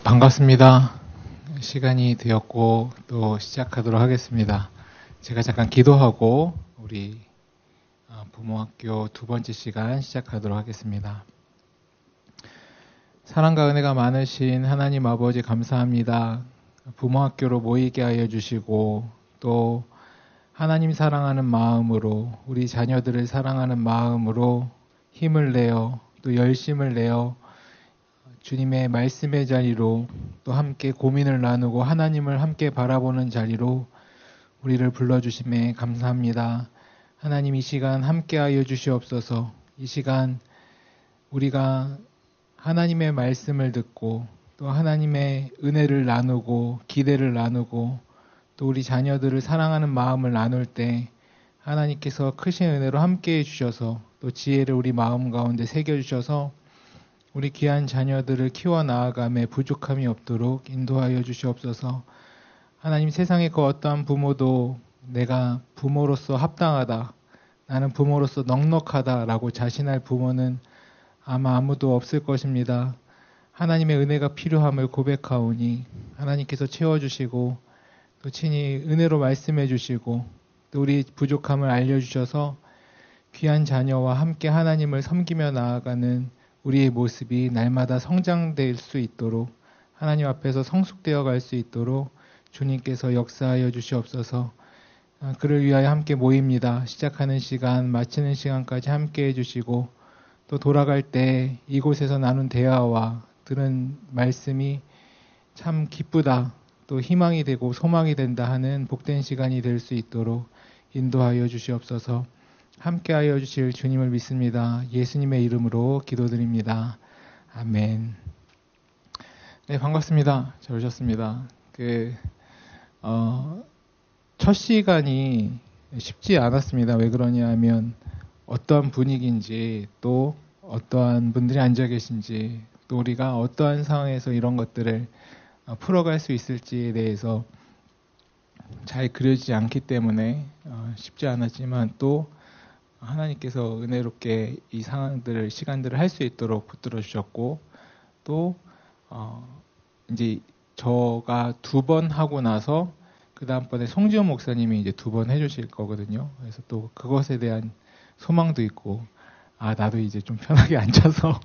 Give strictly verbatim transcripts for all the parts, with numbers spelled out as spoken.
반갑습니다. 시간이 되었고 또 시작하도록 하겠습니다. 제가 잠깐 기도하고 우리 부모학교 두 번째 시간 시작하도록 하겠습니다. 사랑과 은혜가 많으신 하나님 아버지 감사합니다. 부모학교로 모이게 하여 주시고 또 하나님 사랑하는 마음으로 우리 자녀들을 사랑하는 마음으로 힘을 내어 또 열심을 내어 주님의 말씀의 자리로 또 함께 고민을 나누고 하나님을 함께 바라보는 자리로 우리를 불러주심에 감사합니다. 하나님 이 시간 함께하여 주시옵소서. 이 시간 우리가 하나님의 말씀을 듣고 또 하나님의 은혜를 나누고 기대를 나누고 또 우리 자녀들을 사랑하는 마음을 나눌 때 하나님께서 크신 은혜로 함께해 주셔서 또 지혜를 우리 마음 가운데 새겨주셔서 우리 귀한 자녀들을 키워 나아감에 부족함이 없도록 인도하여 주시옵소서. 하나님 세상의 그 어떠한 부모도 내가 부모로서 합당하다, 나는 부모로서 넉넉하다라고 자신할 부모는 아마 아무도 없을 것입니다. 하나님의 은혜가 필요함을 고백하오니 하나님께서 채워주시고 또 친히 은혜로 말씀해 주시고 또 우리 부족함을 알려주셔서 귀한 자녀와 함께 하나님을 섬기며 나아가는 우리의 모습이 날마다 성장될 수 있도록 하나님 앞에서 성숙되어 갈 수 있도록 주님께서 역사하여 주시옵소서. 그를 위하여 함께 모입니다. 시작하는 시간, 마치는 시간까지 함께 해주시고 또 돌아갈 때 이곳에서 나눈 대화와 들은 말씀이 참 기쁘다, 또 희망이 되고 소망이 된다 하는 복된 시간이 될 수 있도록 인도하여 주시옵소서. 함께하여 주실 주님을 믿습니다. 예수님의 이름으로 기도드립니다. 아멘. 네, 반갑습니다. 잘 오셨습니다. 그, 어, 첫 시간이 쉽지 않았습니다. 왜 그러냐 하면 어떠한 분위기인지 또 어떠한 분들이 앉아 계신지 또 우리가 어떠한 상황에서 이런 것들을 풀어갈 수 있을지에 대해서 잘 그려지지 않기 때문에 쉽지 않았지만 또 하나님께서 은혜롭게 이 상황들을, 시간들을 할 수 있도록 붙들어 주셨고, 또, 어, 이제 저가 두 번 하고 나서, 그 다음번에 송지훈 목사님이 이제 두 번 해주실 거거든요. 그래서 또 그것에 대한 소망도 있고, 아, 나도 이제 좀 편하게 앉아서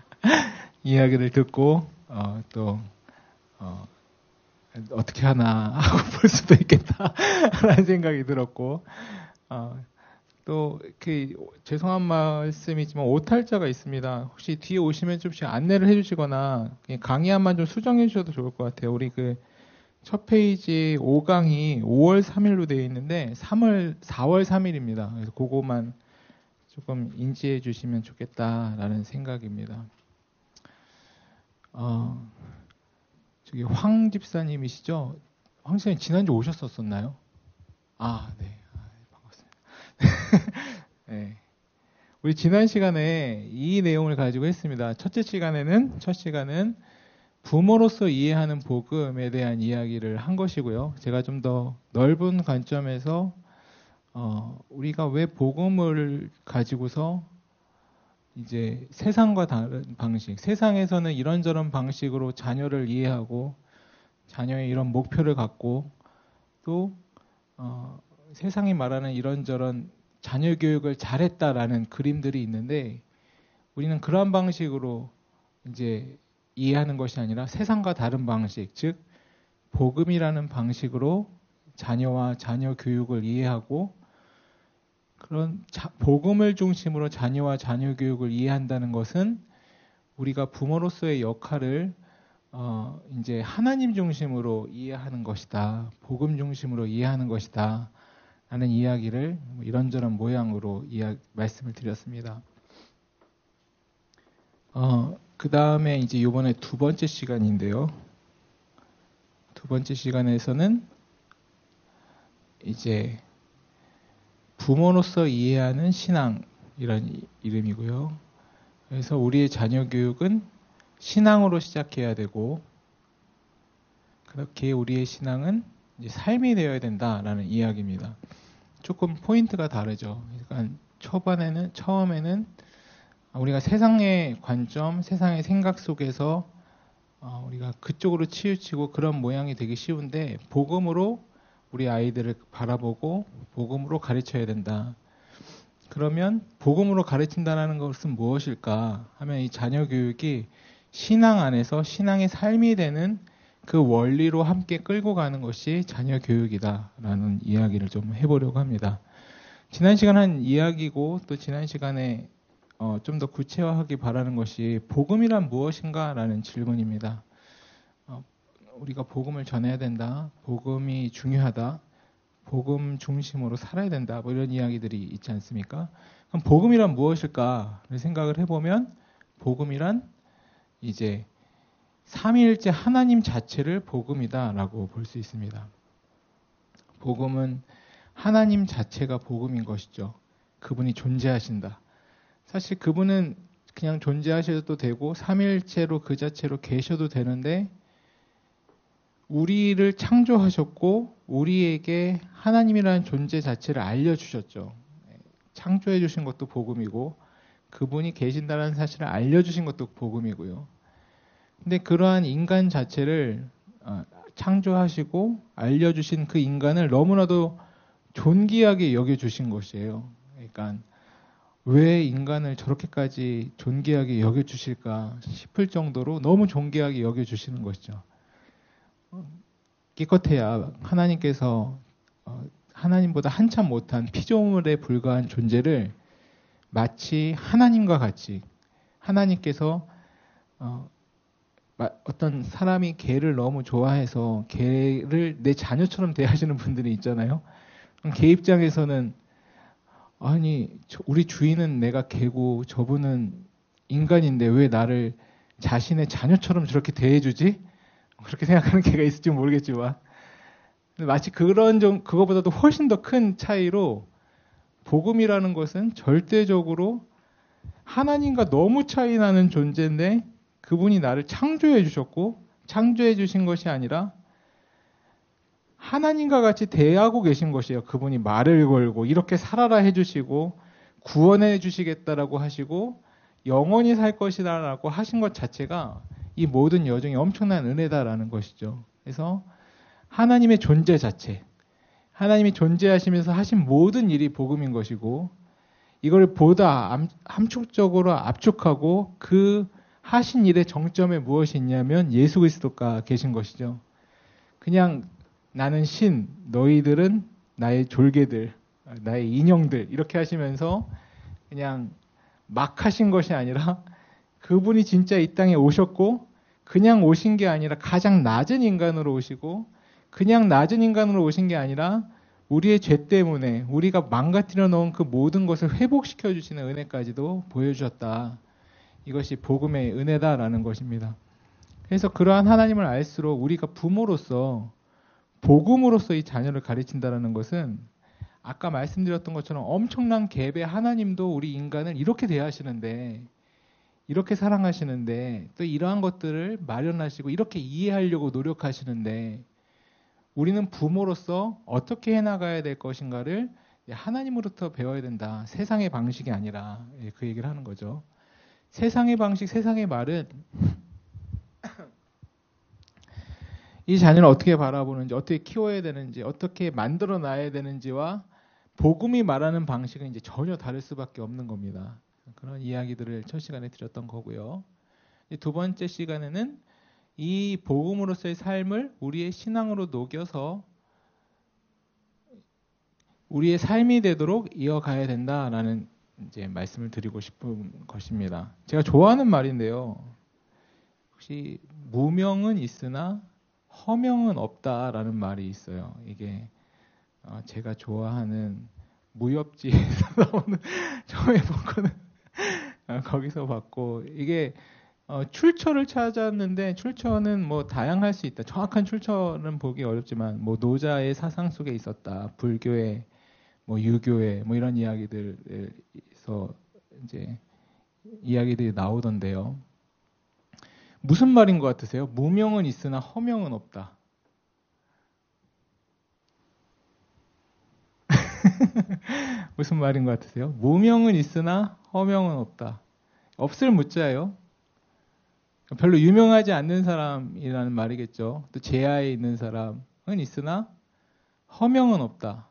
이야기를 듣고, 어, 또, 어, 어떻게 하나 하고 볼 수도 있겠다. 라는 생각이 들었고, 어, 또, 그, 죄송한 말씀이지만, 오탈자가 있습니다. 혹시 뒤에 오시면 좀씩 안내를 해주시거나, 강의안만 좀 수정해 주셔도 좋을 것 같아요. 우리 그, 첫 페이지 오 강이 오월 삼일로 되어 있는데, 삼월, 사월 삼일입니다. 그래서 그거만 조금 인지해 주시면 좋겠다라는 생각입니다. 어, 저기 황 집사님이시죠? 황 집사님 지난주 오셨었나요? 아, 네. 네. 우리 지난 시간에 이 내용을 가지고 했습니다. 첫째 시간에는, 첫 시간은 부모로서 이해하는 복음에 대한 이야기를 한 것이고요. 제가 좀 더 넓은 관점에서, 어, 우리가 왜 복음을 가지고서 이제 세상과 다른 방식, 세상에서는 이런저런 방식으로 자녀를 이해하고 자녀의 이런 목표를 갖고 또, 어, 세상이 말하는 이런저런 자녀 교육을 잘했다라는 그림들이 있는데 우리는 그러한 방식으로 이제 이해하는 것이 아니라 세상과 다른 방식, 즉 복음이라는 방식으로 자녀와 자녀 교육을 이해하고 그런 자, 복음을 중심으로 자녀와 자녀 교육을 이해한다는 것은 우리가 부모로서의 역할을 어, 이제 하나님 중심으로 이해하는 것이다, 복음 중심으로 이해하는 것이다. 하는 이야기를 이런저런 모양으로 이야, 말씀을 드렸습니다. 어, 그 다음에 이제 이번에 두 번째 시간인데요. 두 번째 시간에서는 이제 부모로서 이해하는 신앙이라는 이름이고요. 그래서 우리의 자녀 교육은 신앙으로 시작해야 되고 그렇게 우리의 신앙은 이제 삶이 되어야 된다라는 이야기입니다. 조금 포인트가 다르죠. 그러니까 초반에는, 처음에는 우리가 세상의 관점, 세상의 생각 속에서 어, 우리가 그쪽으로 치우치고 그런 모양이 되기 쉬운데 복음으로 우리 아이들을 바라보고 복음으로 가르쳐야 된다. 그러면 복음으로 가르친다는 것은 무엇일까 하면 이 자녀 교육이 신앙 안에서 신앙의 삶이 되는 그 원리로 함께 끌고 가는 것이 자녀 교육이다라는 이야기를 좀 해보려고 합니다. 지난 시간 한 이야기고 또 지난 시간에 어, 좀 더 구체화하기 바라는 것이 복음이란 무엇인가라는 질문입니다. 어, 우리가 복음을 전해야 된다. 복음이 중요하다. 복음 중심으로 살아야 된다. 뭐 이런 이야기들이 있지 않습니까? 그럼 복음이란 무엇일까를 생각을 해보면 복음이란 이제 삼위일체 하나님 자체를 복음이다라고 볼 수 있습니다. 복음은 하나님 자체가 복음인 것이죠. 그분이 존재하신다. 사실 그분은 그냥 존재하셔도 되고 삼위일체로 그 자체로 계셔도 되는데 우리를 창조하셨고 우리에게 하나님이라는 존재 자체를 알려주셨죠. 창조해 주신 것도 복음이고 그분이 계신다는 사실을 알려주신 것도 복음이고요. 근데 그러한 인간 자체를 창조하시고 알려주신 그 인간을 너무나도 존귀하게 여겨주신 것이에요. 그러니까 왜 인간을 저렇게까지 존귀하게 여겨주실까 싶을 정도로 너무 존귀하게 여겨주시는 것이죠. 기껏해야 하나님께서 하나님보다 한참 못한 피조물에 불과한 존재를 마치 하나님과 같이 하나님께서 어떤 사람이 개를 너무 좋아해서 개를 내 자녀처럼 대하시는 분들이 있잖아요. 개 입장에서는 아니 우리 주인은 내가 개고 저분은 인간인데 왜 나를 자신의 자녀처럼 저렇게 대해주지? 그렇게 생각하는 개가 있을지 모르겠지만 마치 그런 좀 그거보다도 훨씬 더 큰 차이로 복음이라는 것은 절대적으로 하나님과 너무 차이 나는 존재인데 그분이 나를 창조해 주셨고 창조해 주신 것이 아니라 하나님과 같이 대하고 계신 것이에요. 그분이 말을 걸고 이렇게 살아라 해주시고 구원해 주시겠다라고 하시고 영원히 살 것이다라고 하신 것 자체가 이 모든 여정이 엄청난 은혜다라는 것이죠. 그래서 하나님의 존재 자체, 하나님이 존재하시면서 하신 모든 일이 복음인 것이고 이걸 보다 함축적으로 압축하고 그 하신 일의 정점에 무엇이 있냐면 예수 그리스도가 계신 것이죠. 그냥 나는 신, 너희들은 나의 졸개들, 나의 인형들 이렇게 하시면서 그냥 막 하신 것이 아니라 그분이 진짜 이 땅에 오셨고 그냥 오신 게 아니라 가장 낮은 인간으로 오시고 그냥 낮은 인간으로 오신 게 아니라 우리의 죄 때문에 우리가 망가뜨려 놓은 그 모든 것을 회복시켜 주시는 은혜까지도 보여주셨다. 이것이 복음의 은혜다라는 것입니다. 그래서 그러한 하나님을 알수록 우리가 부모로서 복음으로서 이 자녀를 가르친다는 것은 아까 말씀드렸던 것처럼 엄청난 갭의 하나님도 우리 인간을 이렇게 대하시는데 이렇게 사랑하시는데 또 이러한 것들을 마련하시고 이렇게 이해하려고 노력하시는데 우리는 부모로서 어떻게 해나가야 될 것인가를 하나님으로부터 배워야 된다. 세상의 방식이 아니라 그 얘기를 하는 거죠. 세상의 방식, 세상의 말은 이 자녀를 어떻게 바라보는지, 어떻게 키워야 되는지, 어떻게 만들어 놔야 되는지와 복음이 말하는 방식은 이제 전혀 다를 수밖에 없는 겁니다. 그런 이야기들을 첫 시간에 드렸던 거고요. 두 번째 시간에는 이 복음으로서의 삶을 우리의 신앙으로 녹여서 우리의 삶이 되도록 이어가야 된다라는 이제 말씀을 드리고 싶은 것입니다. 제가 좋아하는 말인데요. 혹시 무명은 있으나 허명은 없다라는 말이 있어요. 이게 어 제가 좋아하는 무협지에서 나오는 처음에 본 거는 어 거기서 봤고 이게 어 출처를 찾았는데 출처는 뭐 다양할 수 있다. 정확한 출처는 보기 어렵지만 뭐 노자의 사상 속에 있었다. 불교의 뭐 유교의 뭐 이런 이야기들에서 이제 이야기들이 나오던데요. 무슨 말인 것 같으세요? 무명은 있으나 허명은 없다. 무슨 말인 것 같으세요? 무명은 있으나 허명은 없다. 없을 무자예요. 별로 유명하지 않는 사람이라는 말이겠죠. 또 제야에 있는 사람은 있으나 허명은 없다.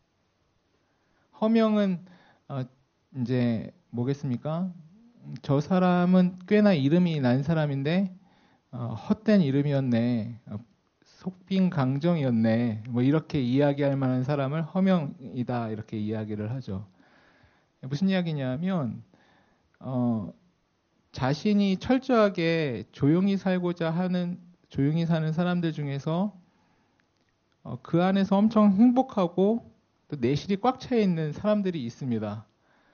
허명은 어, 이제 뭐겠습니까? 저 사람은 꽤나 이름이 난 사람인데 어, 헛된 이름이었네. 어, 속빈 강정이었네. 뭐 이렇게 이야기할 만한 사람을 허명이다 이렇게 이야기를 하죠. 무슨 이야기냐면 어, 자신이 철저하게 조용히 살고자 하는 조용히 사는 사람들 중에서 어, 그 안에서 엄청 행복하고 또 내실이 꽉 차 있는 사람들이 있습니다.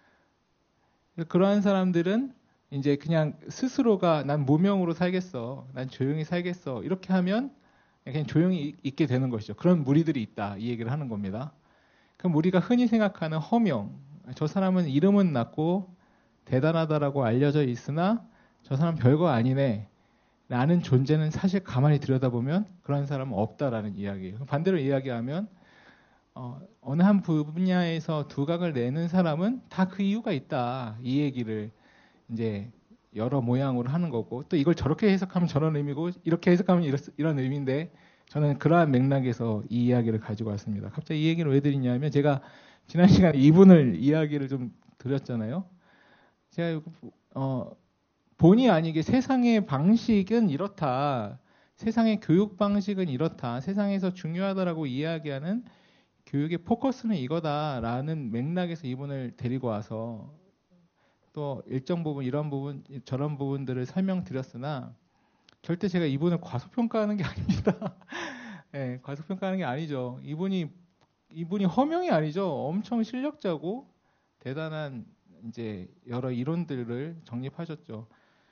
그러한 사람들은 이제 그냥 스스로가 난 무명으로 살겠어, 난 조용히 살겠어 이렇게 하면 그냥 조용히 있게 되는 것이죠. 그런 무리들이 있다 이 얘기를 하는 겁니다. 그럼 우리가 흔히 생각하는 허명, 저 사람은 이름은 났고 대단하다라고 알려져 있으나 저 사람 별거 아니네 라는 존재는 사실 가만히 들여다보면 그런 사람은 없다라는 이야기예요. 반대로 이야기하면 어, 어느 한 분야에서 두각을 내는 사람은 다 그 이유가 있다 이 얘기를 이제 여러 모양으로 하는 거고, 또 이걸 저렇게 해석하면 저런 의미고 이렇게 해석하면 이런, 이런 의미인데 저는 그러한 맥락에서 이 이야기를 가지고 왔습니다. 갑자기 이 얘기를 왜 드리냐면 제가 지난 시간에 이분을 이야기를 좀 드렸잖아요. 제가 어, 본의 아니게 세상의 방식은 이렇다, 세상의 교육 방식은 이렇다, 세상에서 중요하다라고 이야기하는 교육의 포커스는 이거다라는 맥락에서 이분을 데리고 와서 또 일정 부분 이런 부분 저런 부분들을 설명드렸으나 절대 제가 이분을 과소평가하는 게 아닙니다. 네, 과소평가하는 게 아니죠. 이분이 이분이 허명이 아니죠. 엄청 실력자고 대단한 이제 여러 이론들을 정립하셨죠.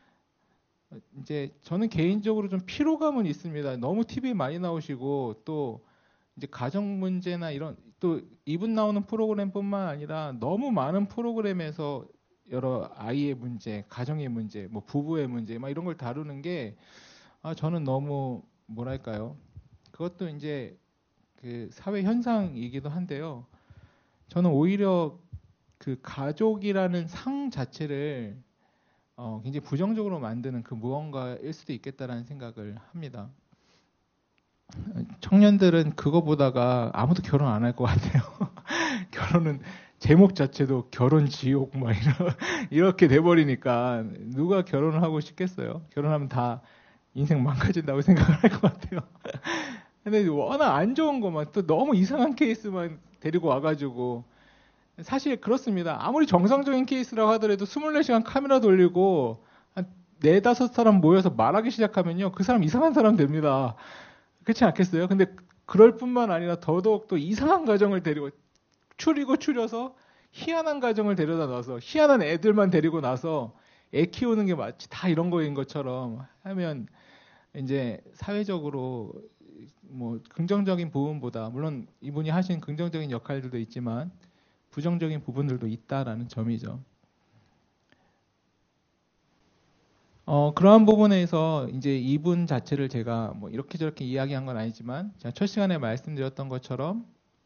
이제 저는 개인적으로 좀 피로감은 있습니다. 너무 티비에 많이 나오시고 또 이제 가정 문제나 이런 또 이분 나오는 프로그램뿐만 아니라 너무 많은 프로그램에서 여러 아이의 문제, 가정의 문제, 뭐 부부의 문제, 막 이런 걸 다루는 게 아, 저는 너무 뭐랄까요? 그것도 이제 그 사회 현상이기도 한데요. 저는 오히려 그 가족이라는 상 자체를 어, 굉장히 부정적으로 만드는 그 무언가일 수도 있겠다라는 생각을 합니다. 청년들은 그거 보다가 아무도 결혼 안 할 것 같아요. 결혼은 제목 자체도 결혼 지옥 막 이러, 이렇게 돼버리니까 누가 결혼을 하고 싶겠어요. 결혼하면 다 인생 망가진다고 생각을 할 것 같아요. 근데 워낙 안 좋은 것만 또 너무 이상한 케이스만 데리고 와가지고 사실 그렇습니다. 아무리 정상적인 케이스라고 하더라도 이십사 시간 카메라 돌리고 한 네다섯 사람 모여서 말하기 시작하면요 그 사람 이상한 사람 됩니다. 그렇지 않겠어요? 근데 그럴 뿐만 아니라 더더욱 또 이상한 가정을 데리고 추리고 추려서 희한한 가정을 데려다 놔서 희한한 애들만 데리고 나서 애 키우는 게 마치 다 이런 거인 것처럼 하면 이제 사회적으로 뭐 긍정적인 부분보다 물론 이분이 하신 긍정적인 역할들도 있지만 부정적인 부분들도 있다라는 점이죠. 어, 그러한 부분에서 이제 이분 자체를 제가 뭐 이렇게 저렇게 이야기한 건 아니지만 제가 첫 시간에 말씀드렸던 것처럼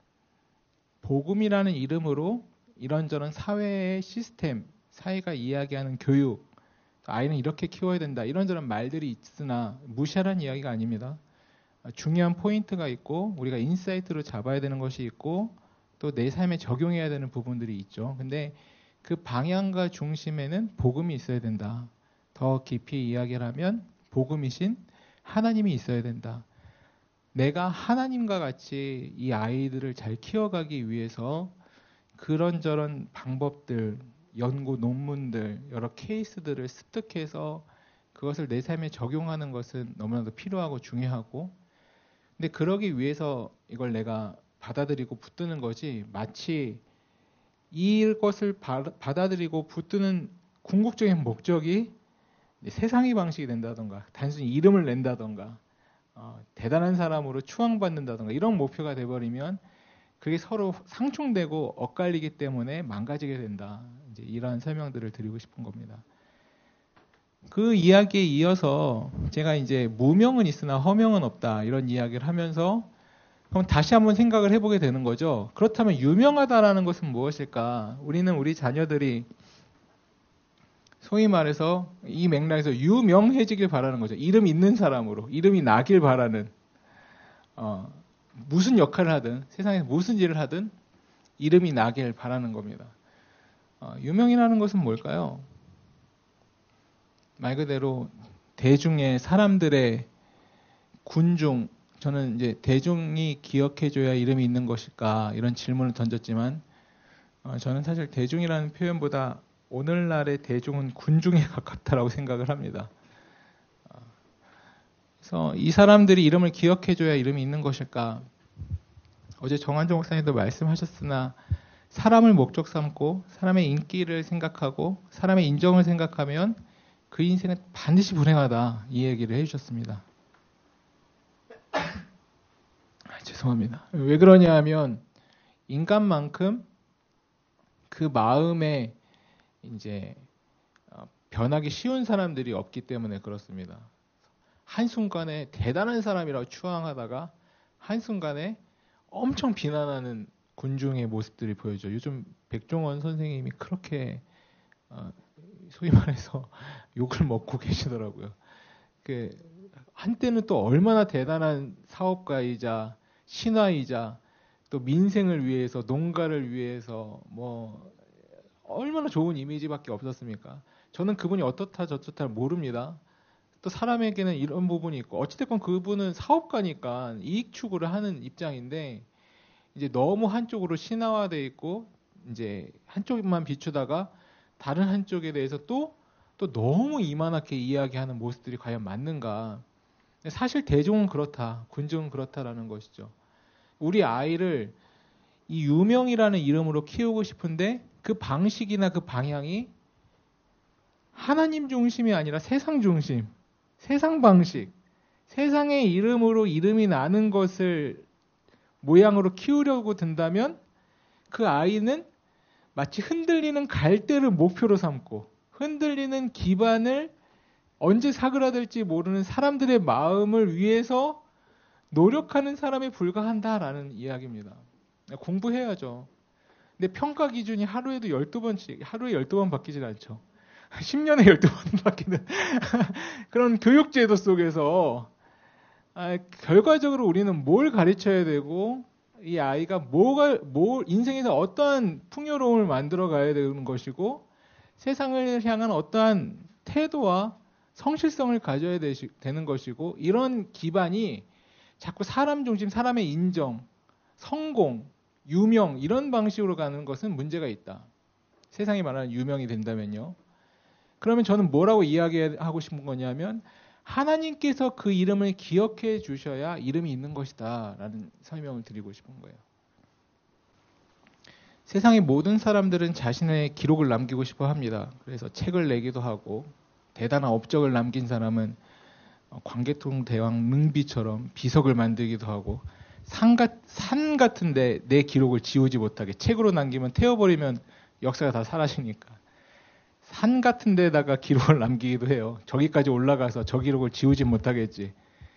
복음이라는 이름으로 이런저런 사회의 시스템, 사회가 이야기하는 교육, 아이는 이렇게 키워야 된다 이런저런 말들이 있으나 무시하라는 이야기가 아닙니다. 중요한 포인트가 있고 우리가 인사이트로 잡아야 되는 것이 있고 또 내 삶에 적용해야 되는 부분들이 있죠. 근데 그 방향과 중심에는 복음이 있어야 된다. 더 깊이 이야기를 하면 복음이신 하나님이 있어야 된다. 내가 하나님과 같이 이 아이들을 잘 키워가기 위해서 그런저런 방법들, 연구 논문들, 여러 케이스들을 습득해서 그것을 내 삶에 적용하는 것은 너무나도 필요하고 중요하고, 근데 그러기 위해서 이걸 내가 받아들이고 붙드는 거지 마치 이것을 받아들이고 붙드는 궁극적인 목적이 세상의 방식이 된다던가 단순히 이름을 낸다던가 어, 대단한 사람으로 추앙받는다던가 이런 목표가 돼버리면 그게 서로 상충되고 엇갈리기 때문에 망가지게 된다. 이제 이러한 설명들을 드리고 싶은 겁니다. 그 이야기에 이어서 제가 이제 무명은 있으나 허명은 없다 이런 이야기를 하면서 그럼 다시 한번 생각을 해보게 되는 거죠. 그렇다면 유명하다라는 것은 무엇일까? 우리는 우리 자녀들이 소위 말해서 이 맥락에서 유명해지길 바라는 거죠. 이름 있는 사람으로, 이름이 나길 바라는, 어, 무슨 역할을 하든, 세상에서 무슨 일을 하든 이름이 나길 바라는 겁니다. 어, 유명이라는 것은 뭘까요? 말 그대로 대중의 사람들의 군중, 저는 이제 대중이 기억해줘야 이름이 있는 것일까 이런 질문을 던졌지만 어, 저는 사실 대중이라는 표현보다 오늘날의 대중은 군중에 가깝다라고 생각을 합니다. 어, 그래서 이 사람들이 이름을 기억해줘야 이름이 있는 것일까? 어제 정한종 목사님도 말씀하셨으나 사람을 목적 삼고 사람의 인기를 생각하고 사람의 인정을 생각하면 그 인생은 반드시 불행하다 이 얘기를 해주셨습니다. 죄송합니다. 왜 그러냐 하면 인간만큼 그 마음에 이제 변하기 쉬운 사람들이 없기 때문에 그렇습니다. 한순간에 대단한 사람이라고 추앙하다가 한순간에 엄청 비난하는 군중의 모습들이 보여져. 요즘 백종원 선생님이 그렇게 소위 말해서 욕을 먹고 계시더라고요. 그 한때는 또 얼마나 대단한 사업가이자 신화이자 또 민생을 위해서 농가를 위해서 뭐 얼마나 좋은 이미지밖에 없었습니까? 저는 그분이 어떻다 저떻다 모릅니다. 또 사람에게는 이런 부분이 있고 어찌됐건 그분은 사업가니까 이익 추구를 하는 입장인데 이제 너무 한쪽으로 신화화돼 있고 이제 한쪽만 비추다가 다른 한쪽에 대해서 또 또 너무 이만하게 이야기하는 모습들이 과연 맞는가? 사실 대중은 그렇다, 군중은 그렇다라는 것이죠. 우리 아이를 이 유명이라는 이름으로 키우고 싶은데 그 방식이나 그 방향이 하나님 중심이 아니라 세상 중심, 세상 방식, 세상의 이름으로 이름이 나는 것을 모양으로 키우려고 든다면 그 아이는 마치 흔들리는 갈대를 목표로 삼고 흔들리는 기반을 언제 사그라들지 모르는 사람들의 마음을 위해서 노력하는 사람에 불과한다라는 이야기입니다. 공부해야죠. 근데 평가 기준이 하루에도 열두 번씩, 하루에 열두 번 바뀌진 않죠. 십 년에 열두 번 바뀌는 그런 교육제도 속에서 아, 결과적으로 우리는 뭘 가르쳐야 되고 이 아이가 뭐가 뭐 인생에서 어떠한 풍요로움을 만들어 가야 되는 것이고 세상을 향한 어떠한 태도와 성실성을 가져야 되시, 되는 것이고 이런 기반이 자꾸 사람 중심, 사람의 인정, 성공, 유명 이런 방식으로 가는 것은 문제가 있다. 세상이 말하는 유명이 된다면요. 그러면 저는 뭐라고 이야기하고 싶은 거냐면 하나님께서 그 이름을 기억해 주셔야 이름이 있는 것이다 라는 설명을 드리고 싶은 거예요. 세상의 모든 사람들은 자신의 기록을 남기고 싶어 합니다. 그래서 책을 내기도 하고 대단한 업적을 남긴 사람은 광개토 대왕 능비처럼 비석을 만들기도 하고 산, 가, 산 같은데 내 기록을 지우지 못하게 책으로 남기면 태워버리면 역사가 다 사라지니까 산 같은 데다가 기록을 남기기도 해요. 저기까지 올라가서 저 기록을 지우지 못하겠지.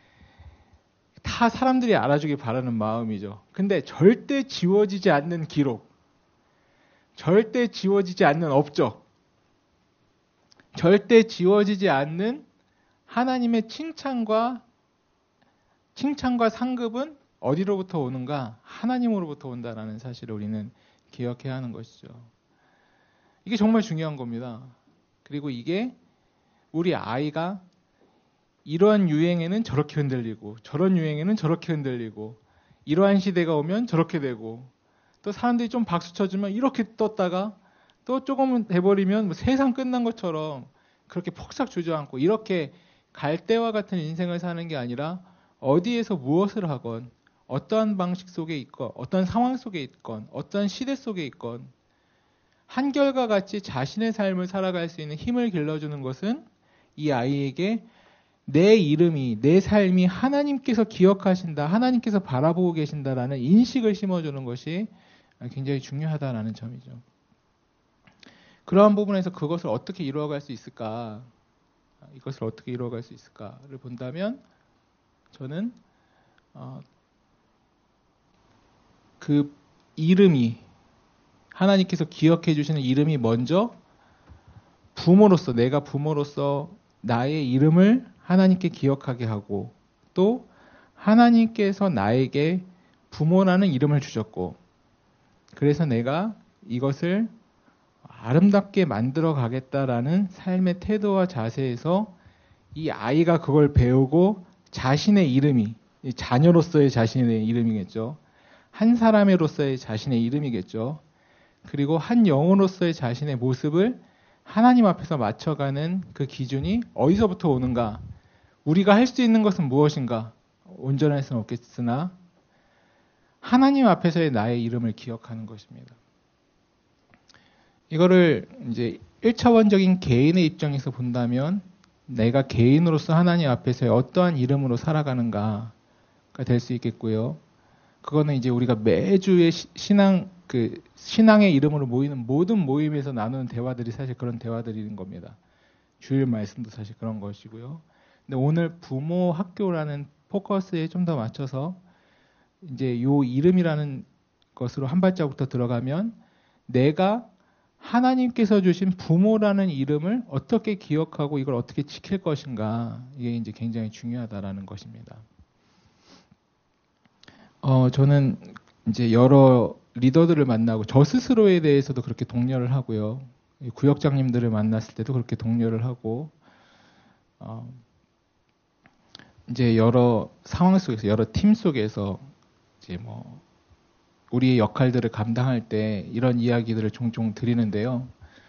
다 사람들이 알아주길 바라는 마음이죠. 근데 절대 지워지지 않는 기록, 절대 지워지지 않는 업적, 절대 지워지지 않는 하나님의 칭찬과 칭찬과 상급은 어디로부터 오는가? 하나님으로부터 온다라는 사실을 우리는 기억해야 하는 것이죠. 이게 정말 중요한 겁니다. 그리고 이게 우리 아이가 이러한 유행에는 저렇게 흔들리고 저런 유행에는 저렇게 흔들리고 이러한 시대가 오면 저렇게 되고 또 사람들이 좀 박수 쳐주면 이렇게 떴다가 또 조금 돼버리면 뭐 세상 끝난 것처럼 그렇게 폭삭 주저앉고 이렇게 갈대와 같은 인생을 사는 게 아니라 어디에서 무엇을 하건 어떠한 방식 속에 있건 어떤 상황 속에 있건 어떤 시대 속에 있건 한결과 같이 자신의 삶을 살아갈 수 있는 힘을 길러주는 것은 이 아이에게 내 이름이, 내 삶이 하나님께서 기억하신다, 하나님께서 바라보고 계신다라는 인식을 심어주는 것이 굉장히 중요하다라는 점이죠. 그러한 부분에서 그것을 어떻게 이루어갈 수 있을까, 이것을 어떻게 이루어갈 수 있을까를 본다면 저는 어, 그 이름이 하나님께서 기억해 주시는 이름이 먼저 부모로서, 내가 부모로서 나의 이름을 하나님께 기억하게 하고, 또 하나님께서 나에게 부모라는 이름을 주셨고, 그래서 내가 이것을 아름답게 만들어 가겠다라는 삶의 태도와 자세에서 이 아이가 그걸 배우고 자신의 이름이, 자녀로서의 자신의 이름이겠죠. 한 사람으로서의 자신의 이름이겠죠. 그리고 한 영혼으로서의 자신의 모습을 하나님 앞에서 맞춰가는 그 기준이 어디서부터 오는가? 우리가 할 수 있는 것은 무엇인가? 온전할 수는 없겠으나 하나님 앞에서의 나의 이름을 기억하는 것입니다. 이거를 이제 일차원적인 개인의 입장에서 본다면 내가 개인으로서 하나님 앞에서의 어떠한 이름으로 살아가는가가 될 수 있겠고요. 그거는 이제 우리가 매주의 신앙, 그 신앙의 이름으로 모이는 모든 모임에서 나누는 대화들이 사실 그런 대화들인 겁니다. 주일 말씀도 사실 그런 것이고요. 근데 오늘 부모 학교라는 포커스에 좀 더 맞춰서 이제 요 이름이라는 것으로 한 발자국 더 들어가면 내가 하나님께서 주신 부모라는 이름을 어떻게 기억하고 이걸 어떻게 지킬 것인가, 이게 이제 굉장히 중요하다라는 것입니다. 어, 저는 이제 여러 리더들을 만나고 저 스스로에 대해서도 그렇게 독려를 하고요. 구역장님들을 만났을 때도 그렇게 독려를 하고, 어, 이제 여러 상황 속에서, 여러 팀 속에서 이제 뭐 우리의 역할들을 감당할 때 이런 이야기들을 종종 드리는데요.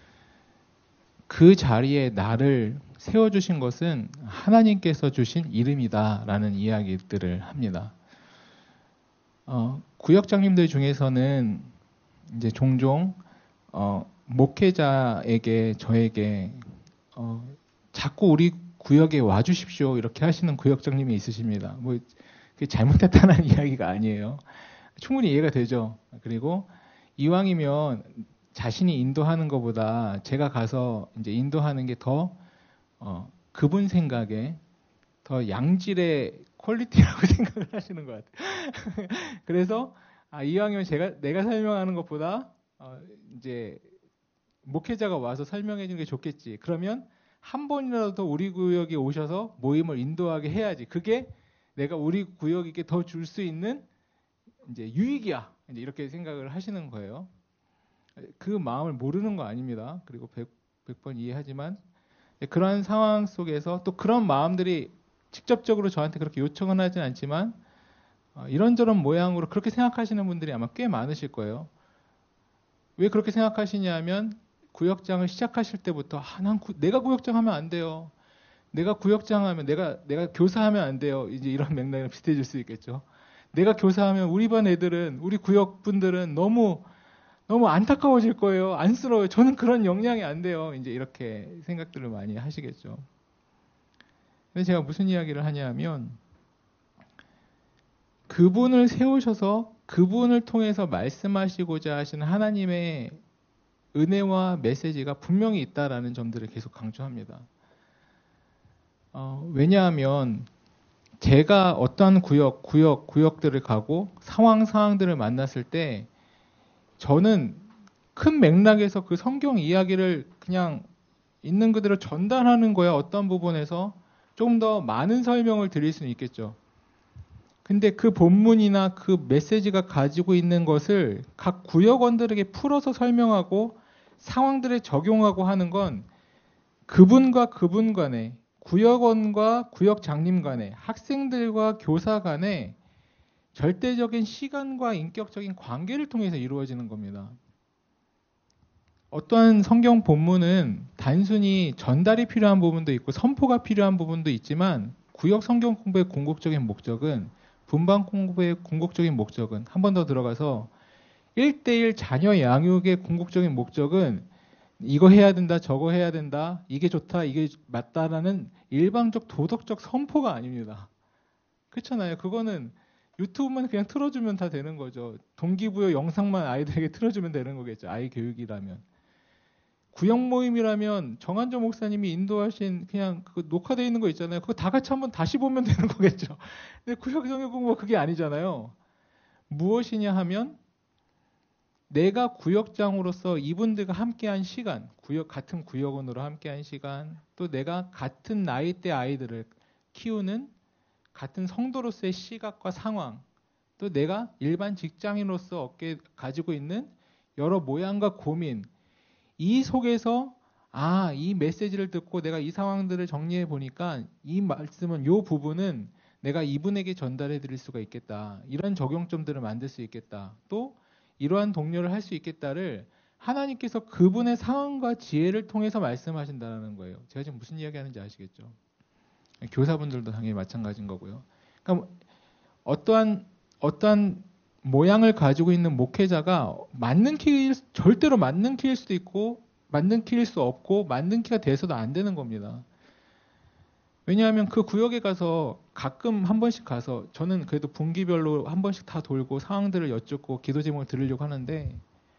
그 자리에 나를 세워주신 것은 하나님께서 주신 이름이다라는 이야기들을 합니다. 어, 구역장님들 중에서는 이제 종종 어, 목회자에게, 저에게 어, 자꾸 우리 구역에 와주십시오 이렇게 하시는 구역장님이 있으십니다. 뭐 그게 잘못했다는 이야기가 아니에요. 충분히 이해가 되죠. 그리고 이왕이면 자신이 인도하는 것보다 제가 가서 이제 인도하는 게 더 어, 그분 생각에 더 양질의 퀄리티라고 생각을 하시는 것 같아요. 그래서 아, 이왕이면 제가 내가 설명하는 것보다 어, 이제 목회자가 와서 설명해 주는 게 좋겠지. 그러면 한 번이라도 더 우리 구역에 오셔서 모임을 인도하게 해야지. 그게 내가 우리 구역에게 더 줄 수 있는 이제 유익이야. 이제 이렇게 생각을 하시는 거예요. 그 마음을 모르는 거 아닙니다. 그리고 백 번 이해하지만 그런 상황 속에서 또 그런 마음들이 직접적으로 저한테 그렇게 요청은 하진 않지만 어, 이런저런 모양으로 그렇게 생각하시는 분들이 아마 꽤 많으실 거예요. 왜 그렇게 생각하시냐 하면 구역장을 시작하실 때부터 아, 난 구, 내가 구역장 하면 안 돼요. 내가 구역장 하면 내가 내가 교사하면 안 돼요. 이제 이런 맥락이랑 비슷해질 수 있겠죠. 내가 교사하면 우리 반 애들은, 우리 구역 분들은 너무 너무 안타까워질 거예요. 안쓰러워요. 저는 그런 역량이 안 돼요. 이제 이렇게 생각들을 많이 하시겠죠. 근데 제가 무슨 이야기를 하냐면 그분을 세우셔서 그분을 통해서 말씀하시고자 하시는 하나님의 은혜와 메시지가 분명히 있다라는 점들을 계속 강조합니다. 어, 왜냐하면 제가 어떠한 구역, 구역, 구역들을 가고 상황, 상황들을 만났을 때 저는 큰 맥락에서 그 성경 이야기를 그냥 있는 그대로 전달하는 거야. 어떤 부분에서 좀 더 많은 설명을 드릴 수는 있겠죠. 근데 그 본문이나 그 메시지가 가지고 있는 것을 각 구역원들에게 풀어서 설명하고 상황들에 적용하고 하는 건 그분과 그분 간에, 구역원과 구역장님 간에, 학생들과 교사 간에 절대적인 시간과 인격적인 관계를 통해서 이루어지는 겁니다. 어떠한 성경 본문은 단순히 전달이 필요한 부분도 있고 선포가 필요한 부분도 있지만 구역 성경 공부의 궁극적인 목적은, 분반 공부의 궁극적인 목적은, 한 번 더 들어가서 일 대일 자녀 양육의 궁극적인 목적은 이거 해야 된다, 저거 해야 된다, 이게 좋다, 이게 맞다라는 일방적 도덕적 선포가 아닙니다. 그렇잖아요. 그거는 유튜브만 그냥 틀어주면 다 되는 거죠. 동기부여 영상만 아이들에게 틀어주면 되는 거겠죠. 아이 교육이라면. 구역 모임이라면 정한조 목사님이 인도하신 그냥 그 녹화되어 있는 거 있잖아요. 그거 다 같이 한번 다시 보면 되는 거겠죠. 근데 구역 성경 공부가 그게 아니잖아요. 무엇이냐 하면 내가 구역장으로서 이분들과 함께한 시간, 구역 같은 구역원으로 함께한 시간, 또 내가 같은 나이대 아이들을 키우는 같은 성도로서의 시각과 상황, 또 내가 일반 직장인으로서 얻게 가지고 있는 여러 모양과 고민, 이 속에서 아, 이 메시지를 듣고 내가 이 상황들을 정리해 보니까 이 말씀은, 이 부분은 내가 이분에게 전달해 드릴 수가 있겠다. 이런 적용점들을 만들 수 있겠다. 또 이러한 독려를 할 수 있겠다를 하나님께서 그분의 상황과 지혜를 통해서 말씀하신다는 거예요. 제가 지금 무슨 이야기 하는지 아시겠죠? 교사분들도 당연히 마찬가지인 거고요. 그러니까 어떠한 어떠한 모양을 가지고 있는 목회자가 맞는 키, 절대로 맞는 키일 수도 있고 맞는 키일 수 없고 맞는 키가 돼서도 안 되는 겁니다. 왜냐하면 그 구역에 가서 가끔 한 번씩 가서, 저는 그래도 분기별로 한 번씩 다 돌고 상황들을 여쭙고 기도 제목을 들으려고 하는데,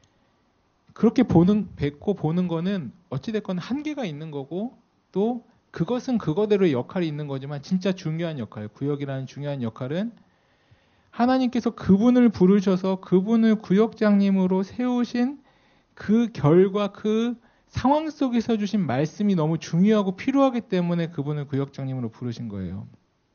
그렇게 보는, 뵙고 보는 거는 어찌됐건 한계가 있는 거고, 또 그것은 그거대로의 역할이 있는 거지만 진짜 중요한 역할, 구역이라는 중요한 역할은 하나님께서 그분을 부르셔서 그분을 구역장님으로 세우신 그 결과, 그 상황 속에서 주신 말씀이 너무 중요하고 필요하기 때문에 그분을 구역장님으로 부르신 거예요.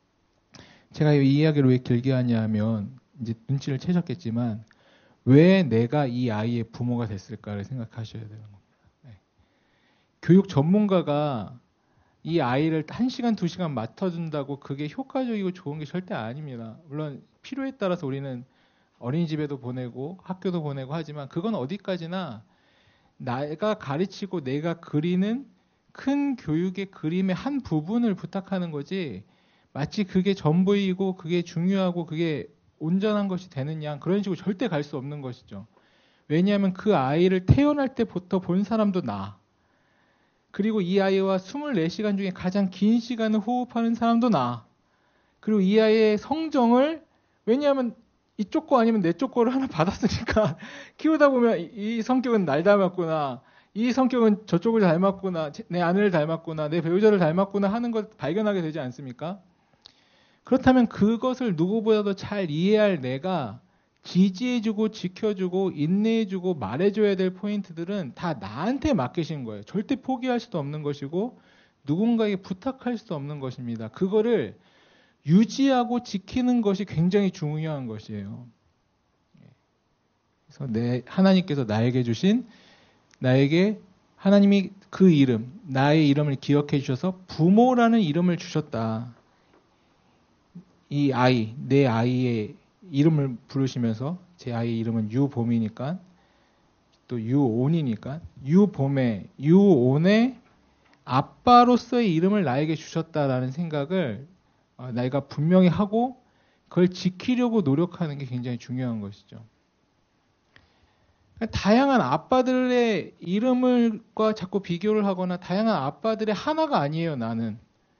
제가 이 이야기를 왜 길게 하냐 하면, 이제 눈치를 채셨겠지만 왜 내가 이 아이의 부모가 됐을까를 생각하셔야 되는 겁니다. 네. 교육 전문가가 이 아이를 한 시간, 두 시간 맡아준다고 그게 효과적이고 좋은 게 절대 아닙니다. 물론 필요에 따라서 우리는 어린이집에도 보내고 학교도 보내고 하지만 그건 어디까지나 내가 가르치고 내가 그리는 큰 교육의 그림의 한 부분을 부탁하는 거지, 마치 그게 전부이고 그게 중요하고 그게 온전한 것이 되는 양, 그런 식으로 절대 갈 수 없는 것이죠. 왜냐하면 그 아이를 태어날 때부터 본 사람도 나, 그리고 이 아이와 이십사 시간 중에 가장 긴 시간을 호흡하는 사람도 나, 그리고 이 아이의 성정을, 왜냐하면 이쪽 거 아니면 내 쪽 거를 하나 받았으니까 키우다 보면 이 성격은 날 닮았구나, 이 성격은 저쪽을 닮았구나, 내 아내를 닮았구나, 내 배우자를 닮았구나 하는 걸 발견하게 되지 않습니까? 그렇다면 그것을 누구보다도 잘 이해할 내가 지지해주고 지켜주고 인내해주고 말해줘야 될 포인트들은 다 나한테 맡기신 거예요. 절대 포기할 수도 없는 것이고 누군가에게 부탁할 수도 없는 것입니다. 그거를 유지하고 지키는 것이 굉장히 중요한 것이에요. 그래서 내 하나님께서 나에게 주신, 나에게 하나님이 그 이름, 나의 이름을 기억해 주셔서 부모라는 이름을 주셨다. 이 아이, 내 아이의 이름을 부르시면서, 제 아이의 이름은 유봄이니까, 또 유온이니까, 유봄의, 유온의 아빠로서의 이름을 나에게 주셨다라는 생각을 내가 분명히 하고 그걸 지키려고 노력하는 게 굉장히 중요한 것이죠. 다양한 아빠들의 이름을과 자꾸 비교를 하거나 다양한 아빠들의 하나가 아니에요, 나는.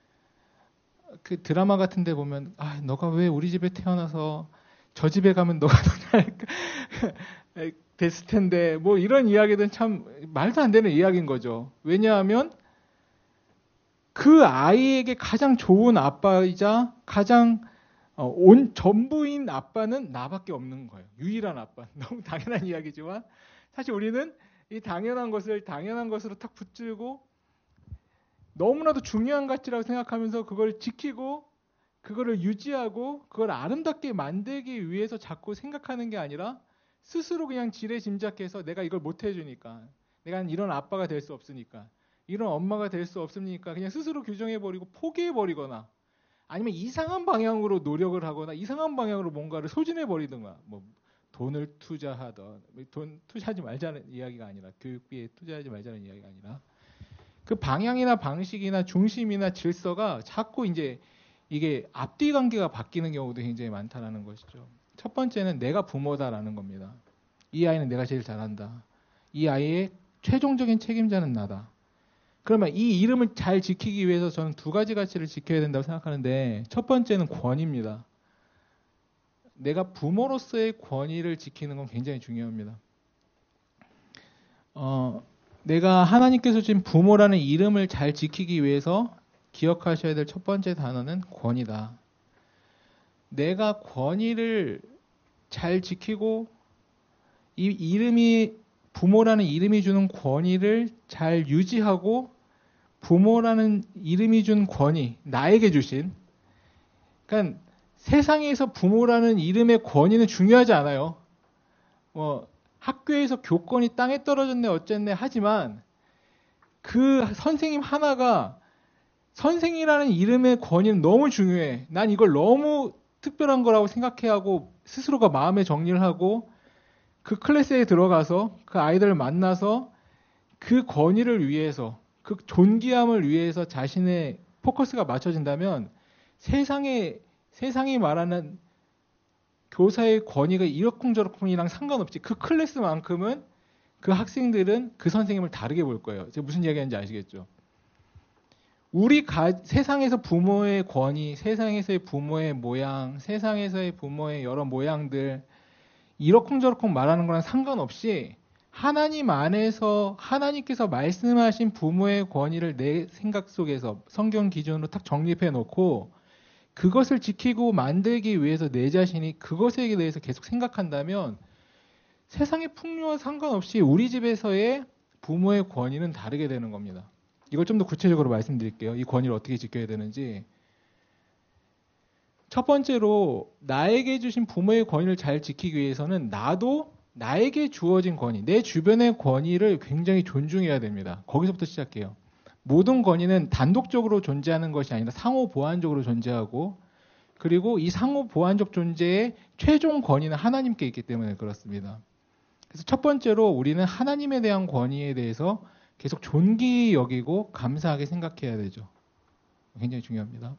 그 드라마 같은 데 보면, 아, 너가 왜 우리 집에 태어나서 저 집에 가면 너가 더 잘 됐을 텐데, 뭐 이런 이야기들은 참 말도 안 되는 이야기인 거죠. 왜냐하면 그 아이에게 가장 좋은 아빠이자 가장 온 전부인 아빠는 나밖에 없는 거예요. 유일한 아빠. 너무 당연한 이야기지만 사실 우리는 이 당연한 것을 당연한 것으로 탁 붙들고 너무나도 중요한 가치라고 생각하면서 그걸 지키고 그거를 유지하고 그걸 아름답게 만들기 위해서 자꾸 생각하는 게 아니라 스스로 그냥 지레짐작해서 내가 이걸 못 해주니까, 내가 이런 아빠가 될 수 없으니까, 이런 엄마가 될 수 없으니까 그냥 스스로 규정해버리고 포기해버리거나 아니면 이상한 방향으로 노력을 하거나 이상한 방향으로 뭔가를 소진해버리든가, 뭐 돈을 투자하던, 돈 투자하지 말자는 이야기가 아니라, 교육비에 투자하지 말자는 이야기가 아니라 그 방향이나 방식이나 중심이나 질서가 자꾸 이제 이게 앞뒤 관계가 바뀌는 경우도 굉장히 많다라는 것이죠. 첫 번째는 내가 부모다라는 겁니다. 이 아이는 내가 제일 잘한다. 이 아이의 최종적인 책임자는 나다. 그러면 이 이름을 잘 지키기 위해서 저는 두 가지 가치를 지켜야 된다고 생각하는데, 첫 번째는 권위입니다. 내가 부모로서의 권위를 지키는 건 굉장히 중요합니다. 어, 내가 하나님께서 주신 부모라는 이름을 잘 지키기 위해서 기억하셔야 될 첫 번째 단어는 권위다. 내가 권위를 잘 지키고 이 이름이 부모라는 이름이 주는 권위를 잘 유지하고 부모라는 이름이 준 권위, 나에게 주신, 그러니까 세상에서 부모라는 이름의 권위는 중요하지 않아요. 뭐 학교에서 교권이 땅에 떨어졌네 어쨌네 하지만 그 선생님 하나가 선생이라는 이름의 권위는 너무 중요해. 난 이걸 너무 특별한 거라고 생각해야 하고 스스로가 마음의 정리를 하고 그 클래스에 들어가서 그 아이들을 만나서 그 권위를 위해서 그 존귀함을 위해서 자신의 포커스가 맞춰진다면 세상에 세상이 말하는 교사의 권위가 이러쿵저러쿵이랑 상관없이 그 클래스만큼은 그 학생들은 그 선생님을 다르게 볼 거예요. 제가 무슨 얘기하는지 아시겠죠? 우리 가, 세상에서 부모의 권위, 세상에서의 부모의 모양, 세상에서의 부모의 여러 모양들 이러쿵저러쿵 말하는 거랑 상관없이 하나님 안에서 하나님께서 말씀하신 부모의 권위를 내 생각 속에서 성경 기준으로 딱 정립해 놓고 그것을 지키고 만들기 위해서 내 자신이 그것에 대해서 계속 생각한다면 세상의 풍요와 상관없이 우리 집에서의 부모의 권위는 다르게 되는 겁니다. 이걸 좀 더 구체적으로 말씀드릴게요. 이 권위를 어떻게 지켜야 되는지. 첫 번째로 나에게 주신 부모의 권위를 잘 지키기 위해서는 나도 나에게 주어진 권위, 내 주변의 권위를 굉장히 존중해야 됩니다. 거기서부터 시작해요. 모든 권위는 단독적으로 존재하는 것이 아니라 상호 보완적으로 존재하고 그리고 이 상호 보완적 존재의 최종 권위는 하나님께 있기 때문에 그렇습니다. 그래서 첫 번째로 우리는 하나님에 대한 권위에 대해서 계속 존귀히 여기고 감사하게 생각해야 되죠. 굉장히 중요합니다.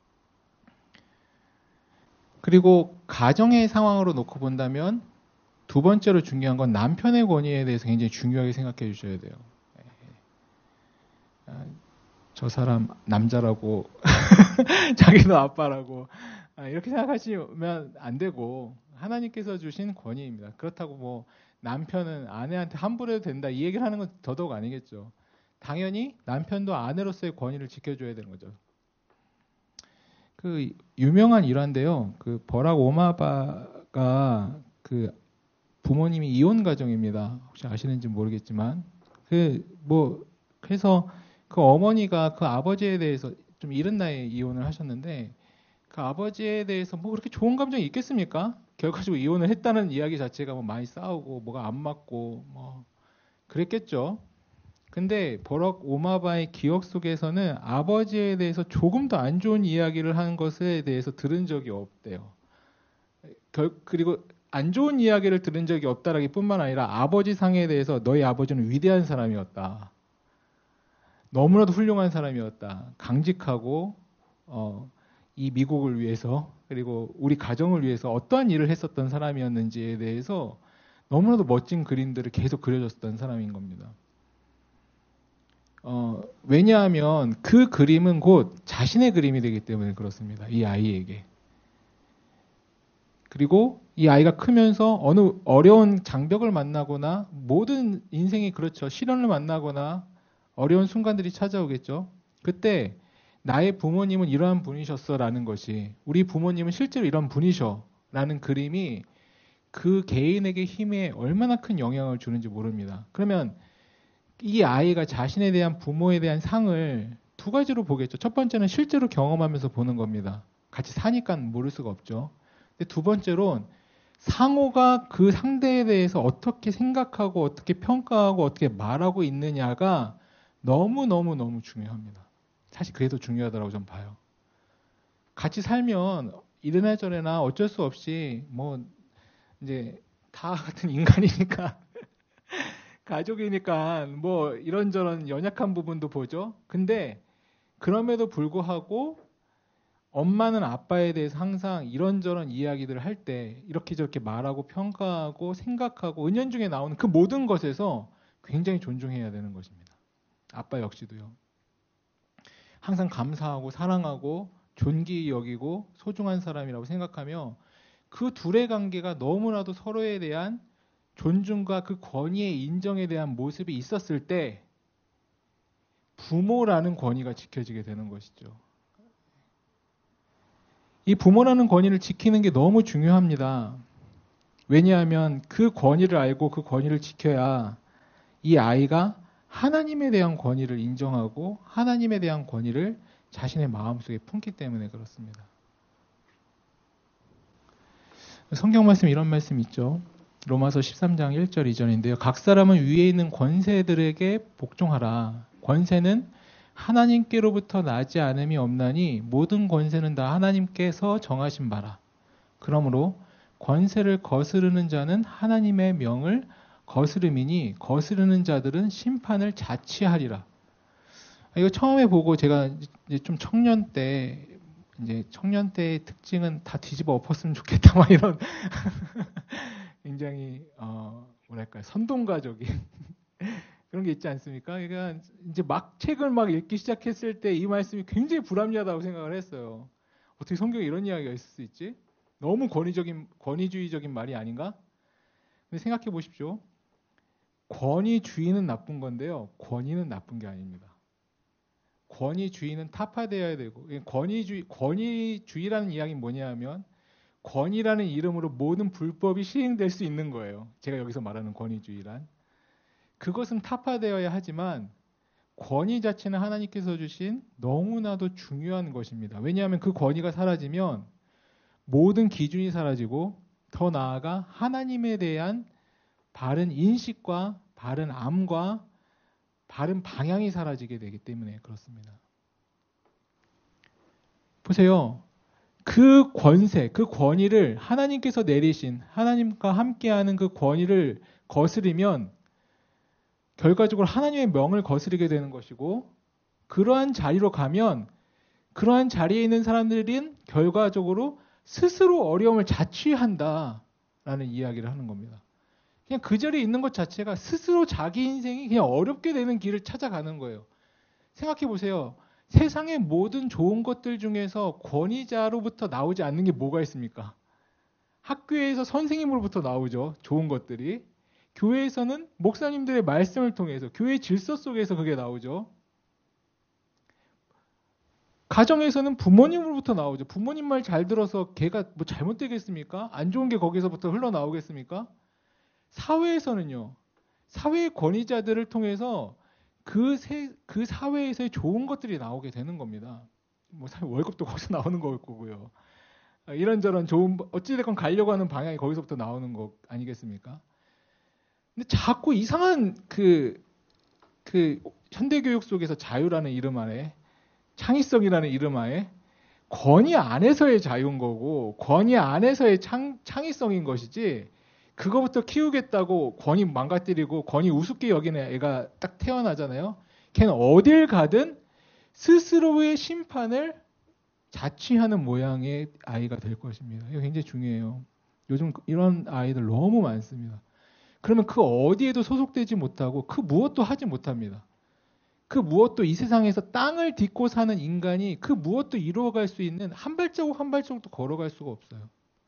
그리고 가정의 상황으로 놓고 본다면 두 번째로 중요한 건 남편의 권위에 대해서 굉장히 중요하게 생각해 주셔야 돼요. 저 사람 남자라고 자기도 아빠라고 이렇게 생각하시면 안 되고 하나님께서 주신 권위입니다. 그렇다고 뭐 남편은 아내한테 함부로 해도 된다 이 얘기를 하는 건 더더욱 아니겠죠. 당연히 남편도 아내로서의 권위를 지켜줘야 되는 거죠. 그 유명한 일화인데요. 그 버락 오바마가 그 부모님이 이혼 가정입니다. 혹시 아시는지 모르겠지만 그 뭐 그래서 그 어머니가 그 아버지에 대해서 좀 이른 나이에 이혼을 하셨는데 그 아버지에 대해서 뭐 그렇게 좋은 감정이 있겠습니까? 결과적으로 이혼을 했다는 이야기 자체가 뭐 많이 싸우고 뭐가 안 맞고 뭐 그랬겠죠. 근데 버락 오바마의 기억 속에서는 아버지에 대해서 조금 더 안 좋은 이야기를 하는 것에 대해서 들은 적이 없대요. 결, 그리고 안 좋은 이야기를 들은 적이 없다라기뿐만 아니라 아버지 상에 대해서 너희 아버지는 위대한 사람이었다. 너무나도 훌륭한 사람이었다. 강직하고 어, 이 미국을 위해서 그리고 우리 가정을 위해서 어떠한 일을 했었던 사람이었는지에 대해서 너무나도 멋진 그림들을 계속 그려줬던 사람인 겁니다. 어, 왜냐하면 그 그림은 곧 자신의 그림이 되기 때문에 그렇습니다. 이 아이에게. 그리고 이 아이가 크면서 어느 어려운 장벽을 만나거나 모든 인생이 그렇죠. 시련을 만나거나 어려운 순간들이 찾아오겠죠. 그때 나의 부모님은 이러한 분이셨어라는 것이 우리 부모님은 실제로 이런 분이셔라는 그림이 그 개인에게 힘에 얼마나 큰 영향을 주는지 모릅니다. 그러면 이 아이가 자신에 대한 부모에 대한 상을 두 가지로 보겠죠. 첫 번째는 실제로 경험하면서 보는 겁니다. 같이 사니까 모를 수가 없죠. 근데 두 번째로는 상호가 그 상대에 대해서 어떻게 생각하고 어떻게 평가하고 어떻게 말하고 있느냐가 너무너무너무 중요합니다. 사실 그게 더 중요하다고 저는 봐요. 같이 살면 이래나 저래나 어쩔 수 없이 뭐 이제 다 같은 인간이니까 가족이니까 뭐 이런저런 연약한 부분도 보죠. 근데 그럼에도 불구하고 엄마는 아빠에 대해서 항상 이런저런 이야기들을 할 때 이렇게 저렇게 말하고 평가하고 생각하고 은연중에 나오는 그 모든 것에서 굉장히 존중해야 되는 것입니다. 아빠 역시도요. 항상 감사하고 사랑하고 존귀히 여기고 소중한 사람이라고 생각하며 그 둘의 관계가 너무나도 서로에 대한 존중과 그 권위의 인정에 대한 모습이 있었을 때 부모라는 권위가 지켜지게 되는 것이죠. 이 부모라는 권위를 지키는 게 너무 중요합니다. 왜냐하면 그 권위를 알고 그 권위를 지켜야 이 아이가 하나님에 대한 권위를 인정하고 하나님에 대한 권위를 자신의 마음속에 품기 때문에 그렇습니다. 성경 말씀 이런 말씀 있죠. 로마서 십삼 장 일 절 이 절인데요. 각 사람은 위에 있는 권세들에게 복종하라. 권세는 하나님께로부터 나지 않음이 없나니 모든 권세는 다 하나님께서 정하신 바라. 그러므로 권세를 거스르는 자는 하나님의 명을 거스름이니 거스르는 자들은 심판을 자취하리라. 이거 처음에 보고 제가 이제 좀 청년 때 이제 청년 때의 특징은 다 뒤집어 엎었으면 좋겠다 막 이런 굉장히 어 뭐랄까 선동가적인 그런 게 있지 않습니까? 그러니까 이제 막 책을 막 읽기 시작했을 때 이 말씀이 굉장히 불합리하다고 생각을 했어요. 어떻게 성경에 이런 이야기가 있을 수 있지? 너무 권위적인 권위주의적인 말이 아닌가? 근데 생각해 보십시오. 권위주의는 나쁜 건데요. 권위는 나쁜 게 아닙니다. 권위주의는 타파되어야 되고 권위주의 권위주의라는 이야기는 뭐냐면 권위라는 이름으로 모든 불법이 시행될 수 있는 거예요. 제가 여기서 말하는 권위주의란 그것은 타파되어야 하지만 권위 자체는 하나님께서 주신 너무나도 중요한 것입니다. 왜냐하면 그 권위가 사라지면 모든 기준이 사라지고 더 나아가 하나님에 대한 바른 인식과 바른 암과 바른 방향이 사라지게 되기 때문에 그렇습니다. 보세요. 그 권세, 그 권위를 하나님께서 내리신 하나님과 함께하는 그 권위를 거스르면 결과적으로 하나님의 명을 거스르게 되는 것이고 그러한 자리로 가면 그러한 자리에 있는 사람들은 결과적으로 스스로 어려움을 자취한다라는 이야기를 하는 겁니다. 그냥 그 자리에 있는 것 자체가 스스로 자기 인생이 그냥 어렵게 되는 길을 찾아가는 거예요. 생각해 보세요. 세상의 모든 좋은 것들 중에서 권위자로부터 나오지 않는 게 뭐가 있습니까? 학교에서 선생님으로부터 나오죠. 좋은 것들이. 교회에서는 목사님들의 말씀을 통해서 교회 질서 속에서 그게 나오죠. 가정에서는 부모님으로부터 나오죠. 부모님 말 잘 들어서 걔가 뭐 잘못되겠습니까? 안 좋은 게 거기서부터 흘러나오겠습니까? 사회에서는요. 사회의 권위자들을 통해서 그, 세, 그 사회에서의 좋은 것들이 나오게 되는 겁니다. 뭐 월급도 거기서 나오는 거고요. 이런저런 좋은 어찌됐건 가려고 하는 방향이 거기서부터 나오는 거 아니겠습니까? 근데 자꾸 이상한 그, 그 현대교육 속에서 자유라는 이름 아래 창의성이라는 이름 하에 권위 안에서의 자유인 거고 권위 안에서의 창, 창의성인 것이지 그거부터 키우겠다고 권위 망가뜨리고 권위 우습게 여기는 애가 딱 태어나잖아요. 걔는 어딜 가든 스스로의 심판을 자취하는 모양의 아이가 될 것입니다. 이거 굉장히 중요해요. 요즘 이런 아이들 너무 많습니다. 그러면 그 어디에도 소속되지 못하고 그 무엇도 하지 못합니다. 그 무엇도 이 세상에서 땅을 딛고 사는 인간이 그 무엇도 이루어갈 수 있는 한 발자국 한 발자국도 걸어갈 수가 없어요.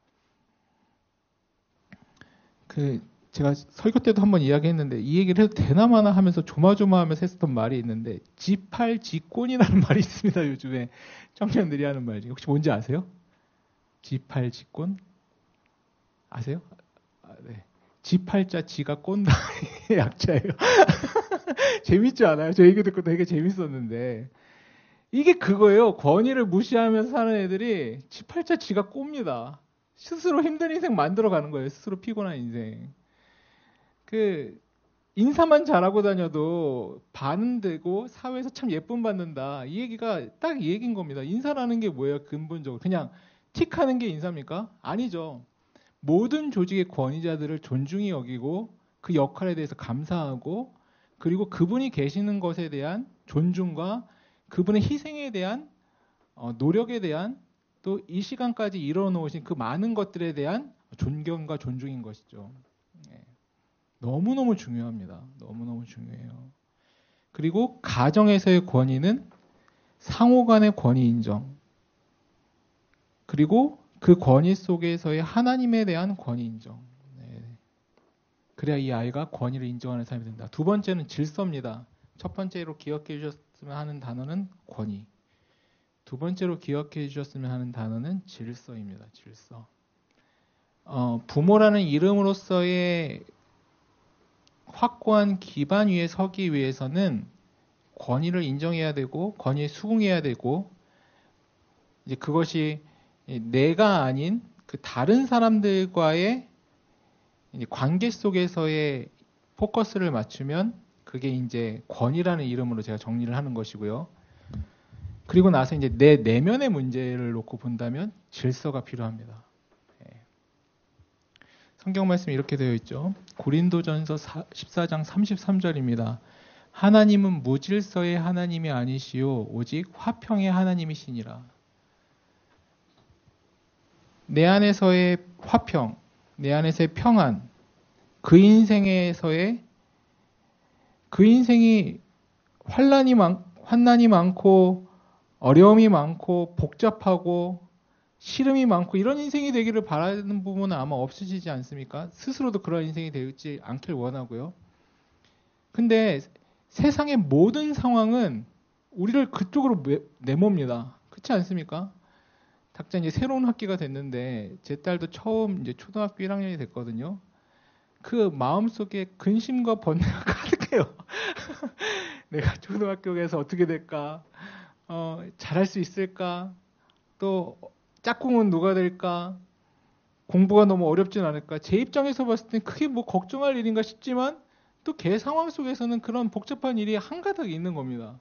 그 제가 설교 때도 한번 이야기했는데 이 얘기를 해도 되나 마나 하면서 조마조마하면서 했었던 말이 있는데 지팔지권이라는 말이 있습니다. 요즘에 청년들이 하는 말이 혹시 뭔지 아세요? 지팔지권 아세요? 아, 네. 지팔자 지가 꼰다 약자예요. 재밌지 않아요? 저 얘기 듣고 되게 재밌었는데 이게 그거예요. 권위를 무시하면서 사는 애들이 지팔자 지가 꼽니다. 스스로 힘든 인생 만들어가는 거예요. 스스로 피곤한 인생. 그 인사만 잘하고 다녀도 반응되고 사회에서 참 예쁨 받는다. 이 얘기가 딱 이 얘기인 겁니다. 인사라는 게 뭐예요? 근본적으로 그냥 틱하는 게 인사입니까? 아니죠. 모든 조직의 권위자들을 존중히 여기고 그 역할에 대해서 감사하고 그리고 그분이 계시는 것에 대한 존중과 그분의 희생에 대한 어, 노력에 대한 또 이 시간까지 이뤄놓으신 그 많은 것들에 대한 존경과 존중인 것이죠. 네. 너무너무 중요합니다. 너무너무 중요해요. 그리고 가정에서의 권위는 상호 간의 권위 인정. 그리고 그 권위 속에서의 하나님에 대한 권위 인정. 네. 그래야 이 아이가 권위를 인정하는 사람이 된다. 두 번째는 질서입니다. 첫 번째로 기억해 주셨으면 하는 단어는 권위. 두 번째로 기억해 주셨으면 하는 단어는 질서입니다. 질서. 어, 부모라는 이름으로서의 확고한 기반 위에 서기 위해서는 권위를 인정해야 되고 권위에 수긍해야 되고 이제 그것이 내가 아닌 그 다른 사람들과의 관계 속에서의 포커스를 맞추면 그게 이제 권위라는 이름으로 제가 정리를 하는 것이고요. 그리고 나서 이제 내 내면의 문제를 놓고 본다면 질서가 필요합니다. 성경 말씀이 이렇게 되어 있죠. 고린도전서 십사 장 삼십삼 절입니다. 하나님은 무질서의 하나님이 아니시오 오직 화평의 하나님이시니라. 내 안에서의 화평, 내 안에서의 평안, 그 인생에서의 그 인생이 환난이 많, 환난이 많고 어려움이 많고 복잡하고 시름이 많고 이런 인생이 되기를 바라는 부분은 아마 없으시지 않습니까? 스스로도 그런 인생이 되지 않길 원하고요. 근데 세상의 모든 상황은 우리를 그쪽으로 내몹니다. 그렇지 않습니까? 각자 이제 새로운 학기가 됐는데 제 딸도 처음 이제 초등학교 일 학년이 됐거든요. 그 마음속에 근심과 번뇌가 가득해요. 내가 초등학교에서 어떻게 될까? 어, 잘할 수 있을까? 또 짝꿍은 누가 될까? 공부가 너무 어렵진 않을까? 제 입장에서 봤을 땐 크게 뭐 걱정할 일인가 싶지만 또 걔 상황 속에서는 그런 복잡한 일이 한가득 있는 겁니다.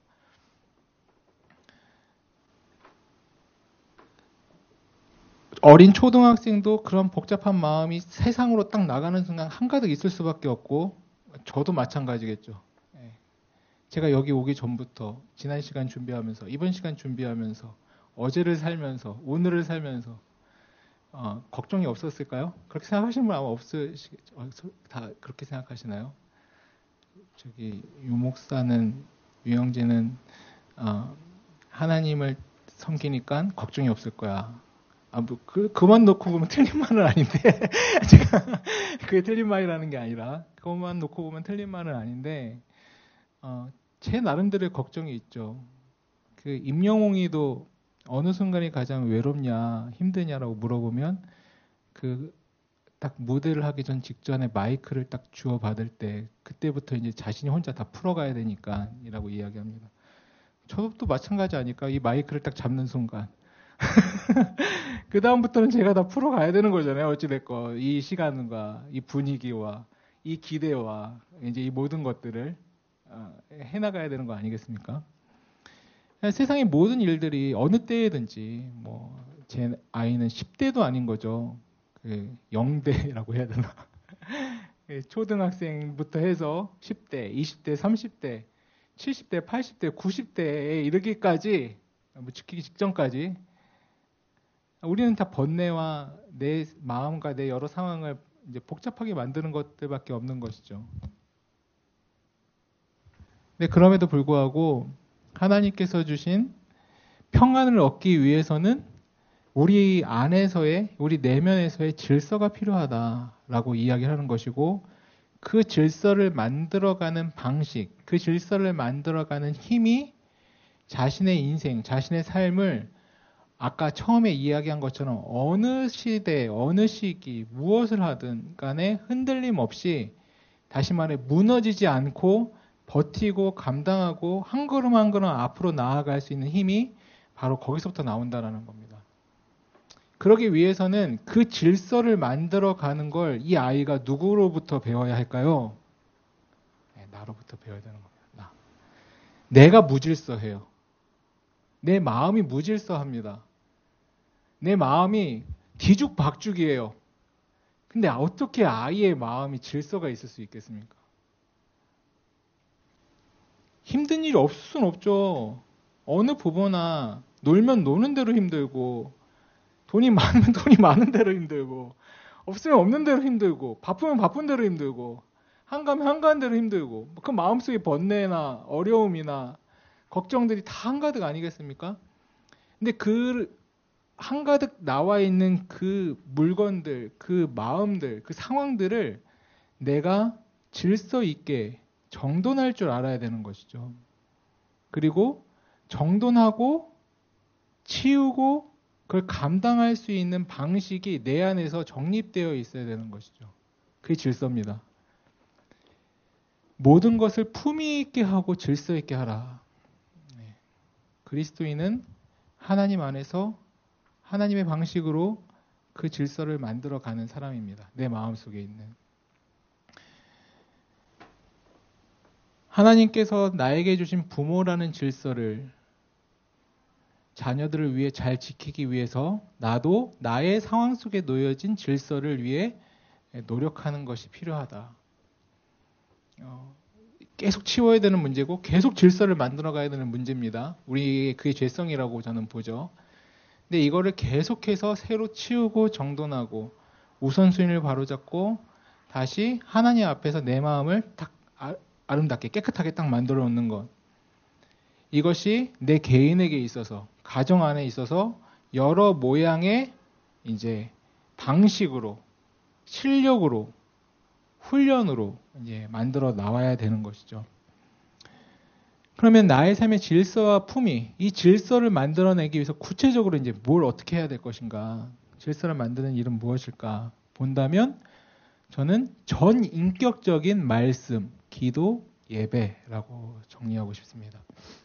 어린 초등학생도 그런 복잡한 마음이 세상으로 딱 나가는 순간 한가득 있을 수밖에 없고 저도 마찬가지겠죠. 제가 여기 오기 전부터 지난 시간 준비하면서 이번 시간 준비하면서 어제를 살면서 오늘을 살면서 어, 걱정이 없었을까요? 그렇게 생각하시는 분 아마 없으시겠죠. 어, 다 그렇게 생각하시나요? 저기 유 목사는 유영재는 어, 하나님을 섬기니까 걱정이 없을 거야. 아, 뭐, 그, 그만 놓고 보면 틀린 말은 아닌데, 제가, 그게 틀린 말이라는 게 아니라, 그것만 놓고 보면 틀린 말은 아닌데, 어, 제 나름대로의 걱정이 있죠. 그, 임영웅이도 어느 순간이 가장 외롭냐, 힘드냐라고 물어보면, 그, 딱 무대를 하기 전 직전에 마이크를 딱 주워 받을 때, 그때부터 이제 자신이 혼자 다 풀어가야 되니까, 이라고 이야기합니다. 저도 마찬가지 아닐까? 이 마이크를 딱 잡는 순간. 그 다음부터는 제가 다 풀어가야 되는 거잖아요. 어찌됐건 이 시간과 이 분위기와 이 기대와 이제 이 모든 것들을 해나가야 되는 거 아니겠습니까? 세상의 모든 일들이 어느 때에든지 뭐 제 아이는 십 대도 아닌 거죠. 그 영대라고 해야 되나? 초등학생부터 해서 십 대, 이십 대, 삼십 대, 칠십 대, 팔십 대, 구십 대에 이르기까지 뭐 지키기 직전까지 우리는 다 번뇌와 내 마음과 내 여러 상황을 이제 복잡하게 만드는 것들밖에 없는 것이죠. 근데 그럼에도 불구하고 하나님께서 주신 평안을 얻기 위해서는 우리 안에서의, 우리 내면에서의 질서가 필요하다라고 이야기를 하는 것이고 그 질서를 만들어가는 방식, 그 질서를 만들어가는 힘이 자신의 인생, 자신의 삶을 아까 처음에 이야기한 것처럼 어느 시대, 어느 시기, 무엇을 하든 간에 흔들림 없이 다시 말해 무너지지 않고 버티고 감당하고 한 걸음 한 걸음 앞으로 나아갈 수 있는 힘이 바로 거기서부터 나온다는 겁니다. 그러기 위해서는 그 질서를 만들어가는 걸 이 아이가 누구로부터 배워야 할까요? 네, 나로부터 배워야 되는 겁니다. 나. 내가 무질서해요. 내 마음이 무질서합니다. 내 마음이 뒤죽박죽이에요. 근데 어떻게 아이의 마음이 질서가 있을 수 있겠습니까? 힘든 일이 없을 순 없죠. 어느 부모나 놀면 노는 대로 힘들고 돈이 많으면 돈이 많은 대로 힘들고 없으면 없는 대로 힘들고 바쁘면 바쁜 대로 힘들고 한가하면 한가한 대로 힘들고 그 마음속에 번뇌나 어려움이나 걱정들이 다 한가득 아니겠습니까? 근데 그 한가득 나와 있는 그 물건들, 그 마음들, 그 상황들을 내가 질서 있게 정돈할 줄 알아야 되는 것이죠. 그리고 정돈하고 치우고 그걸 감당할 수 있는 방식이 내 안에서 정립되어 있어야 되는 것이죠. 그게 질서입니다. 모든 것을 품위 있게 하고 질서 있게 하라. 네. 그리스도인은 하나님 안에서 하나님의 방식으로 그 질서를 만들어가는 사람입니다. 내 마음속에 있는. 하나님께서 나에게 주신 부모라는 질서를 자녀들을 위해 잘 지키기 위해서 나도 나의 상황 속에 놓여진 질서를 위해 노력하는 것이 필요하다. 어, 계속 치워야 되는 문제고 계속 질서를 만들어 가야 되는 문제입니다. 우리 그게 죄성이라고 저는 보죠. 근데 이거를 계속해서 새로 치우고 정돈하고 우선순위를 바로잡고 다시 하나님 앞에서 내 마음을 딱 아름답게 깨끗하게 딱 만들어 놓는 것. 이것이 내 개인에게 있어서 가정 안에 있어서 여러 모양의 이제 방식으로 실력으로 훈련으로 이제 만들어 나와야 되는 것이죠. 그러면 나의 삶의 질서와 품위, 이 질서를 만들어내기 위해서 구체적으로 이제 뭘 어떻게 해야 될 것인가, 질서를 만드는 일은 무엇일까 본다면 저는 전 인격적인 말씀, 기도, 예배라고 정리하고 싶습니다.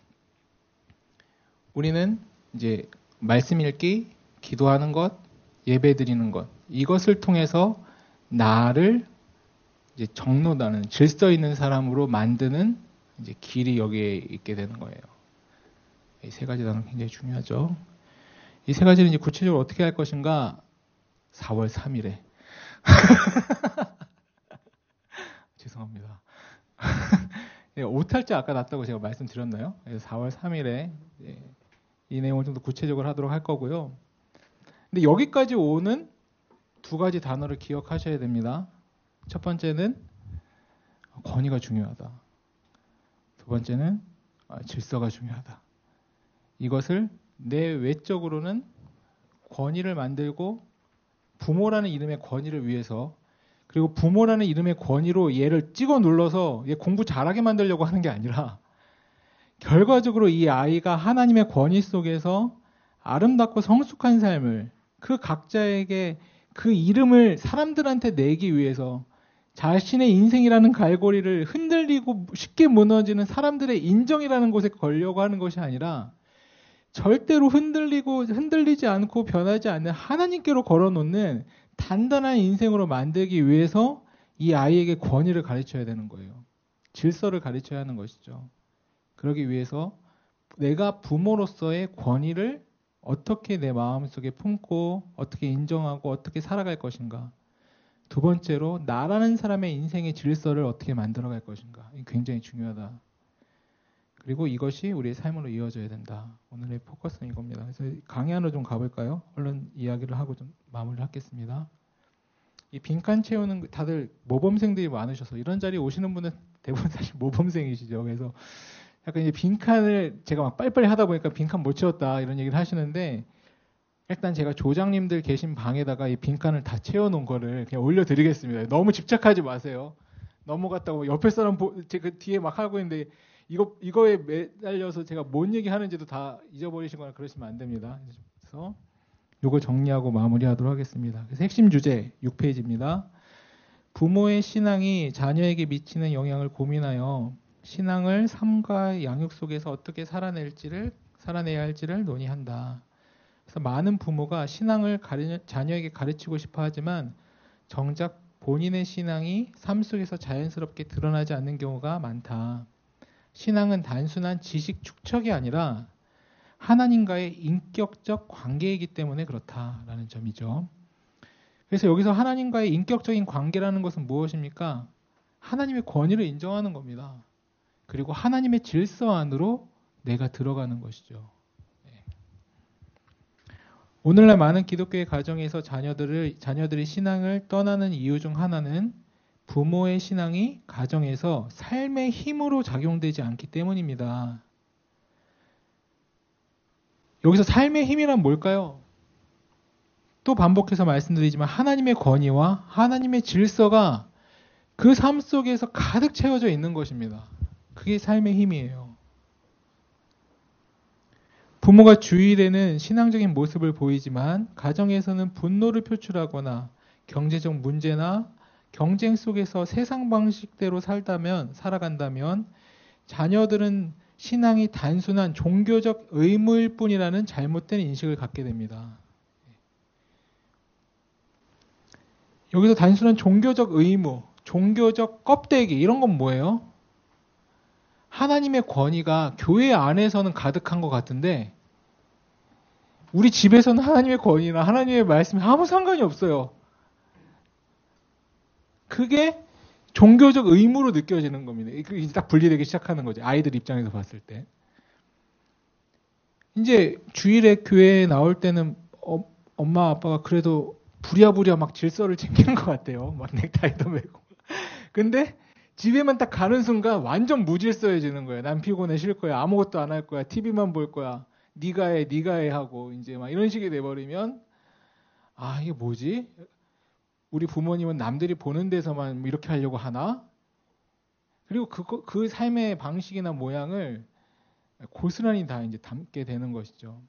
우리는 이제 말씀 읽기, 기도하는 것, 예배 드리는 것, 이것을 통해서 나를 이제 정로다는 질서 있는 사람으로 만드는 이제 길이 여기에 있게 되는 거예요. 이 세 가지 단어 굉장히 중요하죠. 이 세 가지는 이제 구체적으로 어떻게 할 것인가? 사월 삼일에 죄송합니다. 오탈자 아까 났다고 제가 말씀드렸나요? 사월 삼일에 이 내용을 좀 더 구체적으로 하도록 할 거고요. 근데 여기까지 오는 두 가지 단어를 기억하셔야 됩니다. 첫 번째는 권위가 중요하다. 두 번째는 질서가 중요하다. 이것을 내 외적으로는 권위를 만들고 부모라는 이름의 권위를 위해서, 그리고 부모라는 이름의 권위로 얘를 찍어 눌러서 얘 공부 잘하게 만들려고 하는 게 아니라 결과적으로 이 아이가 하나님의 권위 속에서 아름답고 성숙한 삶을, 그 각자에게 그 이름을 사람들한테 내기 위해서 자신의 인생이라는 갈고리를 흔들리고 쉽게 무너지는 사람들의 인정이라는 곳에 걸려고 하는 것이 아니라 절대로 흔들리고 흔들리지 않고 변하지 않는 하나님께로 걸어놓는 단단한 인생으로 만들기 위해서 이 아이에게 권위를 가르쳐야 되는 거예요. 질서를 가르쳐야 하는 것이죠. 그러기 위해서 내가 부모로서의 권위를 어떻게 내 마음속에 품고 어떻게 인정하고 어떻게 살아갈 것인가. 두 번째로 나라는 사람의 인생의 질서를 어떻게 만들어갈 것인가. 이게 굉장히 중요하다. 그리고 이것이 우리의 삶으로 이어져야 된다. 오늘의 포커스는 이겁니다. 그래서 강의 안으로 좀 가볼까요? 얼른 이야기를 하고 좀 마무리를 하겠습니다. 이 빈칸 채우는 다들 모범생들이 많으셔서 이런 자리에 오시는 분은 대부분 사실 모범생이시죠. 그래서 약간 이제 빈칸을 제가 막 빨리빨리 하다 보니까 빈칸 못 채웠다 이런 얘기를 하시는데, 일단 제가 조장님들 계신 방에다가 이 빈칸을 다 채워놓은 거를 그냥 올려드리겠습니다. 너무 집착하지 마세요. 넘어갔다고 옆에 사람 보, 제 그 뒤에 막 하고 있는데 이거 이거에 매달려서 제가 뭔 얘기 하는지도 다 잊어버리시거나 그러시면 안 됩니다. 그래서 이거 정리하고 마무리하도록 하겠습니다. 그래서 핵심 주제 육 페이지입니다. 부모의 신앙이 자녀에게 미치는 영향을 고민하여 신앙을 삶과 양육 속에서 어떻게 살아낼지를 살아내야 할지를 논의한다. 그래서 많은 부모가 신앙을 가르, 자녀에게 가르치고 싶어 하지만 정작 본인의 신앙이 삶 속에서 자연스럽게 드러나지 않는 경우가 많다. 신앙은 단순한 지식 축적이 아니라 하나님과의 인격적 관계이기 때문에 그렇다라는 점이죠. 그래서 여기서 하나님과의 인격적인 관계라는 것은 무엇입니까? 하나님의 권위를 인정하는 겁니다. 그리고 하나님의 질서 안으로 내가 들어가는 것이죠. 네. 오늘날 많은 기독교의 가정에서 자녀들을, 자녀들이 신앙을 떠나는 이유 중 하나는 부모의 신앙이 가정에서 삶의 힘으로 작용되지 않기 때문입니다. 여기서 삶의 힘이란 뭘까요? 또 반복해서 말씀드리지만 하나님의 권위와 하나님의 질서가 그 삶 속에서 가득 채워져 있는 것입니다. 그게 삶의 힘이에요. 부모가 주일에는 신앙적인 모습을 보이지만 가정에서는 분노를 표출하거나 경제적 문제나 경쟁 속에서 세상 방식대로 살다면 살아간다면 자녀들은 신앙이 단순한 종교적 의무일 뿐이라는 잘못된 인식을 갖게 됩니다. 여기서 단순한 종교적 의무, 종교적 껍데기 이런 건 뭐예요? 하나님의 권위가 교회 안에서는 가득한 것 같은데 우리 집에서는 하나님의 권위나 하나님의 말씀이 아무 상관이 없어요. 그게 종교적 의무로 느껴지는 겁니다. 이제 딱 분리되기 시작하는 거죠. 아이들 입장에서 봤을 때. 이제 주일에 교회에 나올 때는 어, 엄마 아빠가 그래도 부랴부랴 막 질서를 챙기는 것 같아요. 막 넥타이도 매고. 근데 집에만 딱 가는 순간 완전 무질서해지는 거예요. 난 피곤해 쉴 거야. 아무것도 안 할 거야. 티비만 볼 거야. 네가 해, 네가 해 하고 이제 막 이런 식이 돼버리면 아 이게 뭐지? 우리 부모님은 남들이 보는 데서만 이렇게 하려고 하나? 그리고 그, 그 삶의 방식이나 모양을 고스란히 다 이제 담게 되는 것이죠.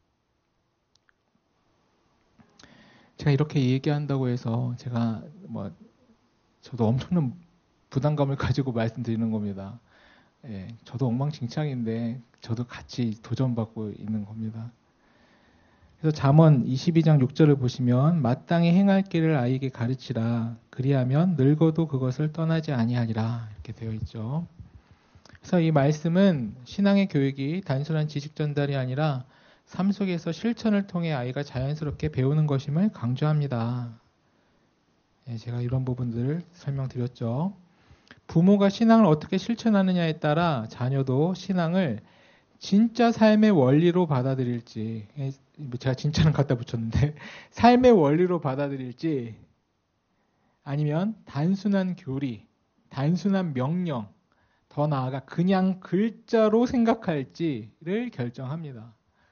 제가 이렇게 얘기한다고 해서 제가 뭐 저도 엄청난 부담감을 가지고 말씀드리는 겁니다. 예, 저도 엉망진창인데 저도 같이 도전받고 있는 겁니다. 그래서 잠언 이십이 장 육 절을 보시면 마땅히 행할 길을 아이에게 가르치라. 그리하면 늙어도 그것을 떠나지 아니하리라. 이렇게 되어 있죠. 그래서 이 말씀은 신앙의 교육이 단순한 지식 전달이 아니라 삶 속에서 실천을 통해 아이가 자연스럽게 배우는 것임을 강조합니다. 예, 제가 이런 부분들을 설명드렸죠. 부모가 신앙을 어떻게 실천하느냐에 따라 자녀도 신앙을 진짜 삶의 원리로 받아들일지, 제가 진짜는 갖다 붙였는데 삶의 원리로 받아들일지 아니면 단순한 교리, 단순한 명령, 더 나아가 그냥 글자로 생각할지를 결정합니다.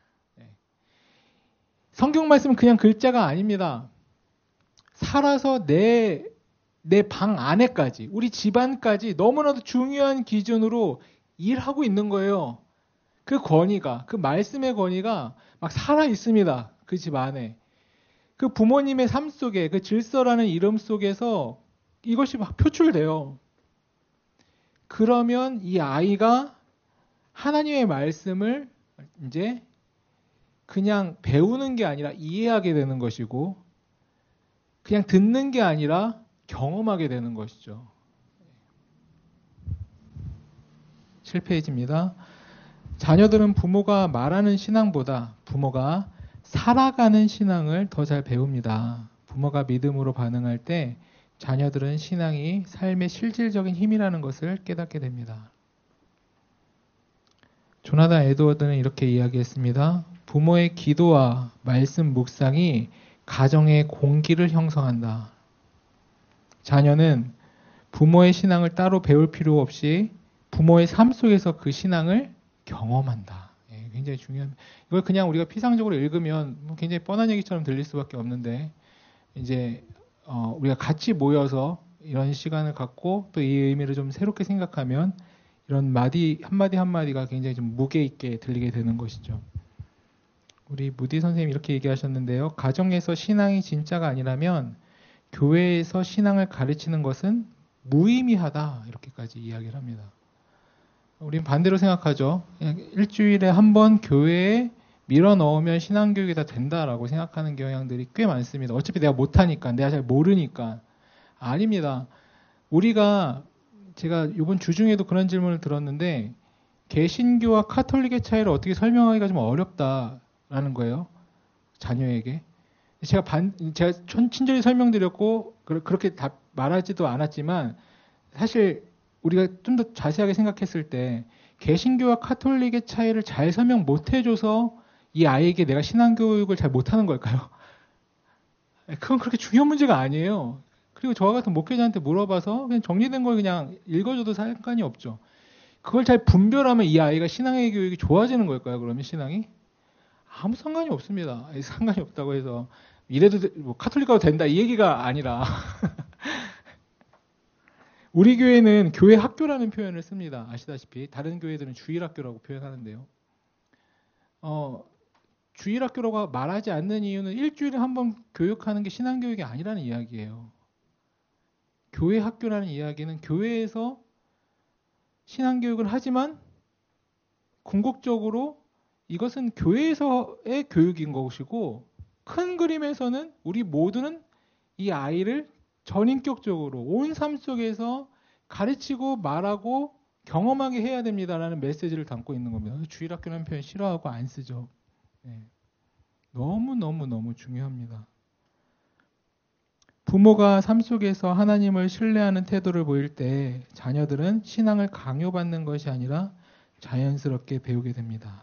성경 말씀은 그냥 글자가 아닙니다. 살아서 내 내 방 안에까지, 우리 집안까지 너무나도 중요한 기준으로 일하고 있는 거예요. 그 권위가, 그 말씀의 권위가 막 살아 있습니다. 그 집 안에. 그 부모님의 삶 속에, 그 질서라는 이름 속에서 이것이 막 표출돼요. 그러면 이 아이가 하나님의 말씀을 이제 그냥 배우는 게 아니라 이해하게 되는 것이고, 그냥 듣는 게 아니라 경험하게 되는 것이죠. 칠 페이지입니다. 자녀들은 부모가 말하는 신앙보다 부모가 살아가는 신앙을 더 잘 배웁니다. 부모가 믿음으로 반응할 때 자녀들은 신앙이 삶의 실질적인 힘이라는 것을 깨닫게 됩니다. 조나단 에드워드는 이렇게 이야기했습니다. 부모의 기도와 말씀 묵상이 가정의 공기를 형성한다. 자녀는 부모의 신앙을 따로 배울 필요 없이 부모의 삶 속에서 그 신앙을 경험한다. 예, 굉장히 중요한. 이걸 그냥 우리가 피상적으로 읽으면 굉장히 뻔한 얘기처럼 들릴 수밖에 없는데, 이제 어, 우리가 같이 모여서 이런 시간을 갖고 또 이 의미를 좀 새롭게 생각하면 이런 마디 한마디 한마디가 굉장히 좀 무게 있게 들리게 되는 것이죠. 우리 무디 선생님이 이렇게 얘기하셨는데요. 가정에서 신앙이 진짜가 아니라면 교회에서 신앙을 가르치는 것은 무의미하다. 이렇게까지 이야기를 합니다. 우린 반대로 생각하죠. 일주일에 한 번 교회에 밀어 넣으면 신앙교육이 다 된다라고 생각하는 경향들이 꽤 많습니다. 어차피 내가 못하니까, 내가 잘 모르니까. 아닙니다. 우리가, 제가 이번 주중에도 그런 질문을 들었는데, 개신교와 카톨릭의 차이를 어떻게 설명하기가 좀 어렵다라는 거예요. 자녀에게. 제가 반, 제가 친절히 설명드렸고, 그렇게 다 말하지도 않았지만, 사실 우리가 좀 더 자세하게 생각했을 때, 개신교와 카톨릭의 차이를 잘 설명 못 해줘서 이 아이에게 내가 신앙교육을 잘 못하는 걸까요? 그건 그렇게 중요한 문제가 아니에요. 그리고 저와 같은 목회자한테 물어봐서 그냥 정리된 걸 그냥 읽어줘도 상관이 없죠. 그걸 잘 분별하면 이 아이가 신앙의 교육이 좋아지는 걸까요? 그러면 신앙이? 아무 상관이 없습니다. 상관이 없다고 해서 이래도 뭐 카톨릭 가도 된다 이 얘기가 아니라 우리 교회는 교회 학교라는 표현을 씁니다. 아시다시피 다른 교회들은 주일학교라고 표현하는데요. 어, 주일학교라고 말하지 않는 이유는 일주일에 한 번 교육하는 게 신앙교육이 아니라는 이야기예요. 교회 학교라는 이야기는 교회에서 신앙교육을 하지만 궁극적으로 이것은 교회에서의 교육인 것이고 큰 그림에서는 우리 모두는 이 아이를 전인격적으로 온 삶 속에서 가르치고 말하고 경험하게 해야 됩니다라는 메시지를 담고 있는 겁니다. 주일학교라는 표현 싫어하고 안 쓰죠. 네. 너무너무너무 중요합니다. 부모가 삶 속에서 하나님을 신뢰하는 태도를 보일 때 자녀들은 신앙을 강요받는 것이 아니라 자연스럽게 배우게 됩니다.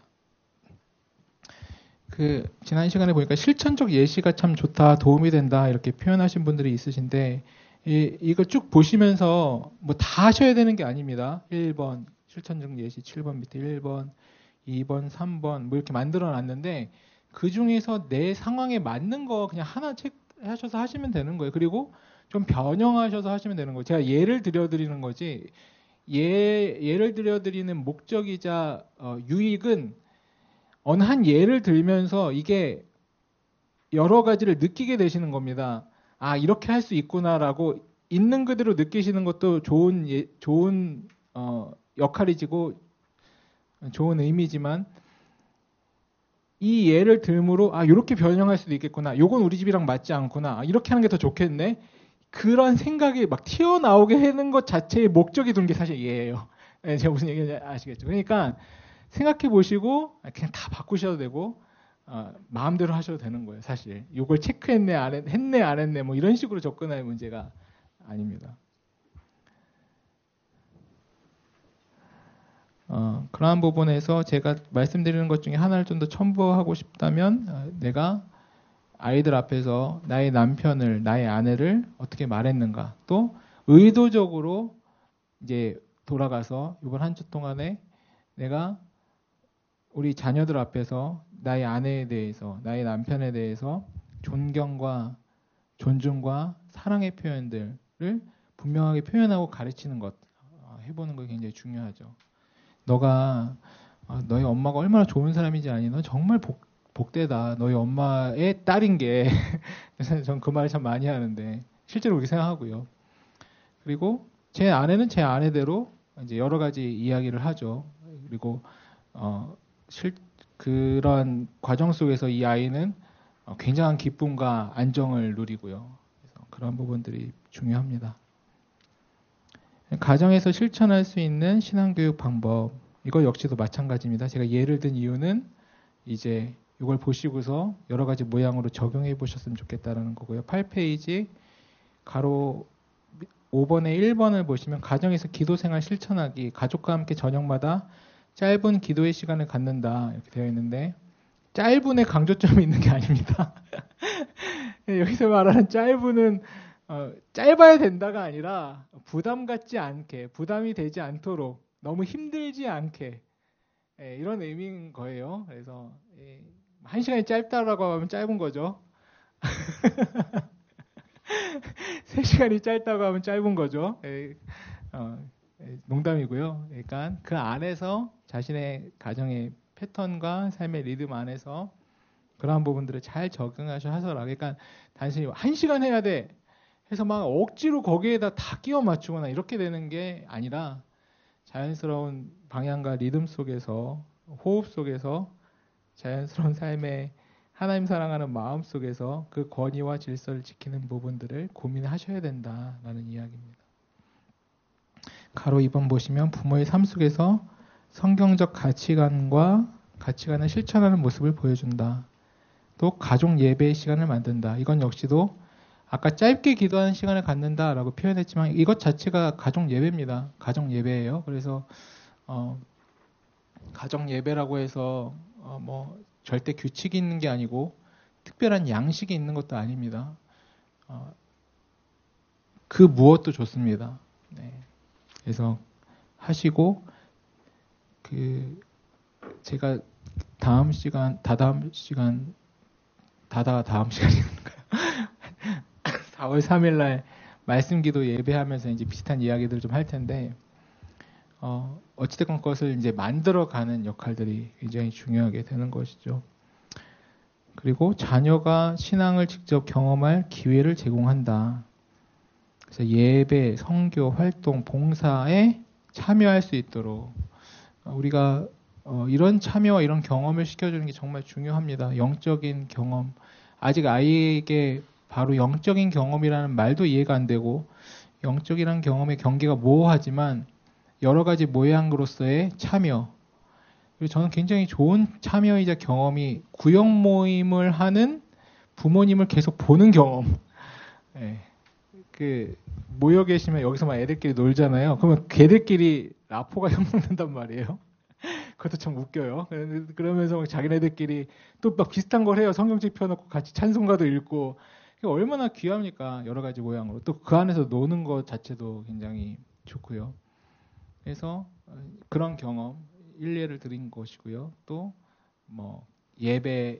그 지난 시간에 보니까 실천적 예시가 참 좋다, 도움이 된다 이렇게 표현하신 분들이 있으신데 이, 이거 쭉 보시면서 뭐 다 하셔야 되는 게 아닙니다. 일 번 실천적 예시, 칠 번 밑에 일 번, 이 번, 삼 번 뭐 이렇게 만들어 놨는데 그 중에서 내 상황에 맞는 거 그냥 하나 체크하셔서 하시면 되는 거예요. 그리고 좀 변형하셔서 하시면 되는 거예요. 제가 예를 들어드리는 거지 예, 예를 들어드리는 목적이자 어, 유익은 어느 한 예를 들면서 이게 여러 가지를 느끼게 되시는 겁니다. 아, 이렇게 할 수 있구나라고 있는 그대로 느끼시는 것도 좋은 예, 좋은 어, 역할이지고 좋은 의미지만 이 예를 들므로 아, 이렇게 변형할 수도 있겠구나. 요건 우리 집이랑 맞지 않구나. 아, 이렇게 하는 게 더 좋겠네. 그런 생각이 막 튀어나오게 하는 것 자체의 목적이 둔 게 사실 예예요. 네, 제가 무슨 얘기인지 아시겠죠? 그러니까 생각해 보시고 그냥 다 바꾸셔도 되고 어, 마음대로 하셔도 되는 거예요. 사실 이걸 체크했네 안 했, 했네 안 했네 뭐 이런 식으로 접근할 문제가 아닙니다. 어, 그러한 부분에서 제가 말씀드리는 것 중에 하나를 좀 더 첨부하고 싶다면 어, 내가 아이들 앞에서 나의 남편을 나의 아내를 어떻게 말했는가 또 의도적으로 이제 돌아가서 이번 한 주 동안에 내가 우리 자녀들 앞에서 나의 아내에 대해서, 나의 남편에 대해서 존경과 존중과 사랑의 표현들을 분명하게 표현하고 가르치는 것, 해보는 거 굉장히 중요하죠. 너가 너희 엄마가 얼마나 좋은 사람인지 아니? 너 정말 복, 복되다. 너희 엄마의 딸인 게 전 그 말을 참 많이 하는데 실제로 그렇게 생각하고요. 그리고 제 아내는 제 아내대로 이제 여러 가지 이야기를 하죠. 그리고 어, 실, 그런 과정 속에서 이 아이는 굉장한 기쁨과 안정을 누리고요. 그래서 그런 부분들이 중요합니다. 가정에서 실천할 수 있는 신앙교육 방법, 이거 역시도 마찬가지입니다. 제가 예를 든 이유는 이제 이걸 보시고서 여러 가지 모양으로 적용해 보셨으면 좋겠다는 거고요. 팔 페이지 가로 오 번에 일 번을 보시면 가정에서 기도생활 실천하기, 가족과 함께 저녁마다 짧은 기도의 시간을 갖는다 이렇게 되어 있는데 짧은에 강조점이 있는 게 아닙니다. 여기서 말하는 짧은은 어, 짧아야 된다가 아니라 부담 갖지 않게, 부담이 되지 않도록 너무 힘들지 않게 예, 이런 의미인 거예요. 그래서 예, 한 시간이 짧다라고 하면 짧은 거죠. 세 시간이 짧다고 하면 짧은 거죠. 예, 어, 농담이고요. 그러니까 그 안에서 자신의 가정의 패턴과 삶의 리듬 안에서 그러한 부분들을 잘 적응하셔 하셔라. 그러니까 단순히 한 시간 해야 돼 해서 막 억지로 거기에다 다 끼워 맞추거나 이렇게 되는 게 아니라 자연스러운 방향과 리듬 속에서 호흡 속에서 자연스러운 삶의 하나님 사랑하는 마음 속에서 그 권위와 질서를 지키는 부분들을 고민하셔야 된다라는 이야기입니다. 가로 이 번 보시면 부모의 삶 속에서 성경적 가치관과 가치관을 실천하는 모습을 보여준다. 또 가족 예배의 시간을 만든다. 이건 역시도 아까 짧게 기도하는 시간을 갖는다라고 표현했지만 이것 자체가 가족 예배입니다. 가족 예배예요. 그래서 어, 가족 예배라고 해서 어, 뭐 절대 규칙이 있는 게 아니고 특별한 양식이 있는 것도 아닙니다. 어, 그 무엇도 좋습니다. 네. 그래서 하시고 그 제가 다음 시간 다다음 시간 다다 다음 시간인가요? 사월 삼일 날 말씀 기도 예배하면서 이제 비슷한 이야기들 좀 할 텐데 어, 어찌됐건 그것을 이제 만들어가는 역할들이 굉장히 중요하게 되는 것이죠. 그리고 자녀가 신앙을 직접 경험할 기회를 제공한다. 그래서 예배, 선교, 활동, 봉사에 참여할 수 있도록 우리가 어, 이런 참여와 이런 경험을 시켜주는 게 정말 중요합니다. 영적인 경험. 아직 아이에게 바로 영적인 경험이라는 말도 이해가 안 되고 영적이라는 경험의 경계가 모호하지만 여러 가지 모양으로서의 참여. 그리고 저는 굉장히 좋은 참여이자 경험이 구역 모임을 하는 부모님을 계속 보는 경험. 네. 그 모여 계시면 여기서 막 애들끼리 놀잖아요. 그러면 걔들끼리 라포가 형성된단 말이에요. 그것도 참 웃겨요. 그러면서 막 자기네들끼리 또 막 비슷한 걸 해요. 성경책 펴놓고 같이 찬송가도 읽고. 얼마나 귀합니까? 여러 가지 모양으로. 또 그 안에서 노는 것 자체도 굉장히 좋고요. 그래서 그런 경험 일례를 드린 것이고요. 또 뭐 예배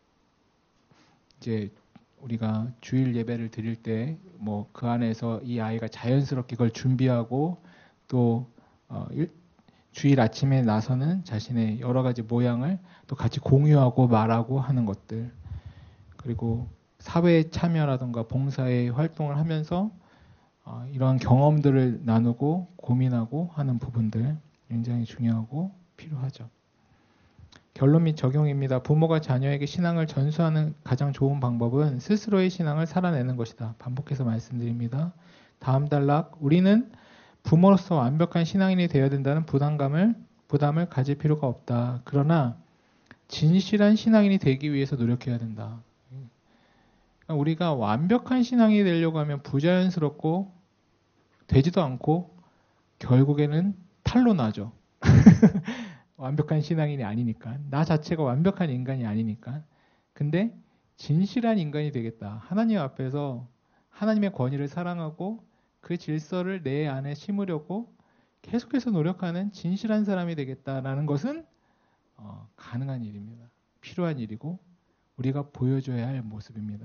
이제 우리가 주일 예배를 드릴 때 뭐 그 안에서 이 아이가 자연스럽게 그걸 준비하고 또 어 일, 주일 아침에 나서는 자신의 여러 가지 모양을 또 같이 공유하고 말하고 하는 것들. 그리고 사회에 참여라든가 봉사의 활동을 하면서 어, 이러한 경험들을 나누고 고민하고 하는 부분들 굉장히 중요하고 필요하죠. 결론 및 적용입니다. 부모가 자녀에게 신앙을 전수하는 가장 좋은 방법은 스스로의 신앙을 살아내는 것이다. 반복해서 말씀드립니다. 다음 단락, 우리는 부모로서 완벽한 신앙인이 되어야 된다는 부담감을, 부담을 가질 필요가 없다. 그러나 진실한 신앙인이 되기 위해서 노력해야 된다. 우리가 완벽한 신앙이 되려고 하면 부자연스럽고 되지도 않고 결국에는 탈로 나죠. 완벽한 신앙인이 아니니까. 나 자체가 완벽한 인간이 아니니까. 근데 진실한 인간이 되겠다. 하나님 앞에서 하나님의 권위를 사랑하고 그 질서를 내 안에 심으려고 계속해서 노력하는 진실한 사람이 되겠다라는 것은 어, 가능한 일입니다. 필요한 일이고 우리가 보여줘야 할 모습입니다.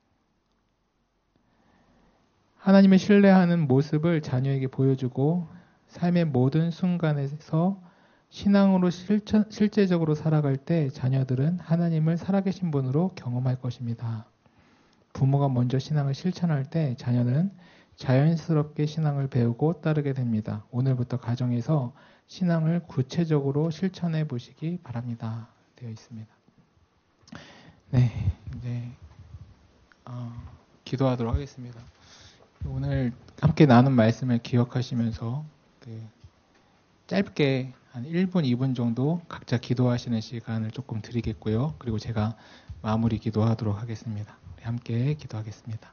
하나님을 신뢰하는 모습을 자녀에게 보여주고 삶의 모든 순간에서 신앙으로 실천, 실제적으로 살아갈 때 자녀들은 하나님을 살아계신 분으로 경험할 것입니다. 부모가 먼저 신앙을 실천할 때 자녀는 자연스럽게 신앙을 배우고 따르게 됩니다. 오늘부터 가정에서 신앙을 구체적으로 실천해 보시기 바랍니다. 되어 있습니다. 네, 이제 어, 기도하도록 하겠습니다. 오늘 함께 나눈 말씀을 기억하시면서 그 짧게 한 일 분, 이 분 정도 각자 기도하시는 시간을 조금 드리겠고요. 그리고 제가 마무리 기도하도록 하겠습니다. 우리 함께 기도하겠습니다.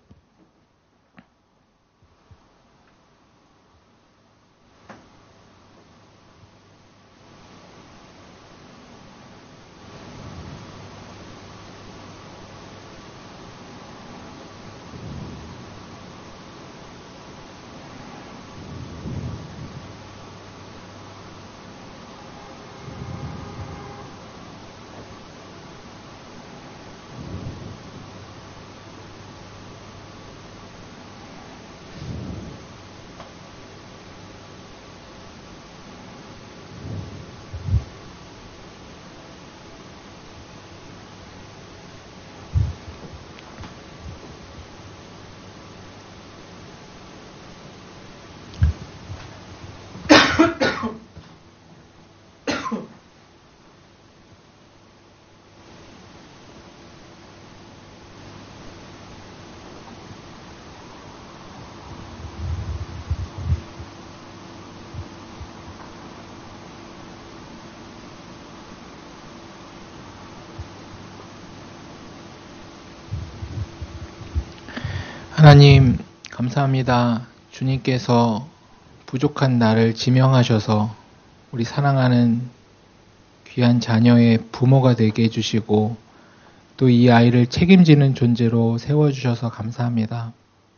하나님 감사합니다. 주님께서 부족한 나를 지명하셔서 우리 사랑하는 귀한 자녀의 부모가 되게 해주시고 또 이 아이를 책임지는 존재로 세워주셔서 감사합니다.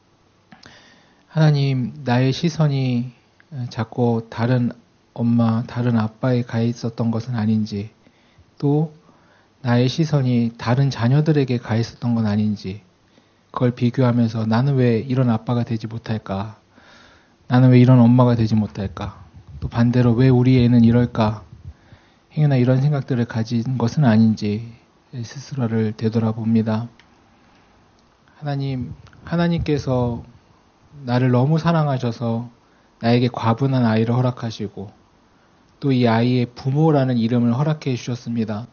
하나님, 나의 시선이 자꾸 다른 엄마, 다른 아빠에 가 있었던 것은 아닌지, 또 나의 시선이 다른 자녀들에게 가 있었던 건 아닌지, 그걸 비교하면서 나는 왜 이런 아빠가 되지 못할까? 나는 왜 이런 엄마가 되지 못할까? 또 반대로 왜 우리 애는 이럴까? 행여나 이런 생각들을 가진 것은 아닌지 스스로를 되돌아봅니다. 하나님, 하나님께서 나를 너무 사랑하셔서 나에게 과분한 아이를 허락하시고 또 이 아이의 부모라는 이름을 허락해 주셨습니다.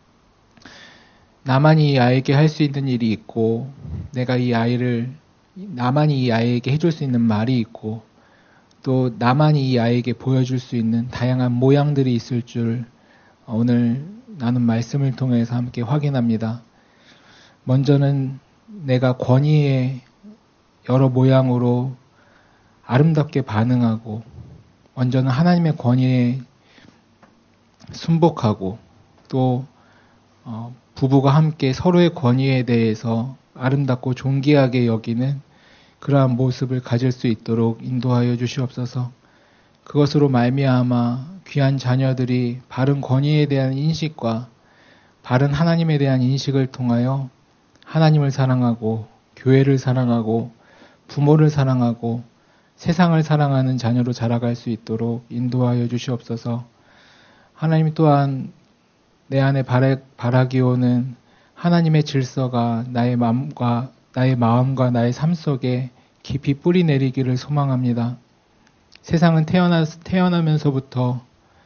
나만이 이 아이에게 할 수 있는 일이 있고 내가 이 아이를 나만이 이 아이에게 해줄 수 있는 말이 있고 또 나만이 이 아이에게 보여줄 수 있는 다양한 모양들이 있을 줄 오늘 나눈 말씀을 통해서 함께 확인합니다. 먼저는 내가 권위의 여러 모양으로 아름답게 반응하고 먼저는 하나님의 권위에 순복하고 또 어, 부부가 함께 서로의 권위에 대해서 아름답고 존귀하게 여기는 그러한 모습을 가질 수 있도록 인도하여 주시옵소서. 그것으로 말미암아 귀한 자녀들이 바른 권위에 대한 인식과 바른 하나님에 대한 인식을 통하여 하나님을 사랑하고 교회를 사랑하고 부모를 사랑하고 세상을 사랑하는 자녀로 자라갈 수 있도록 인도하여 주시옵소서. 하나님 또한 내 안에 바라, 바라기오는 하나님의 질서가 나의 마음과 나의 마음과 나의 삶 속에 깊이 뿌리 내리기를 소망합니다. 세상은 태어나, 태어나면서부터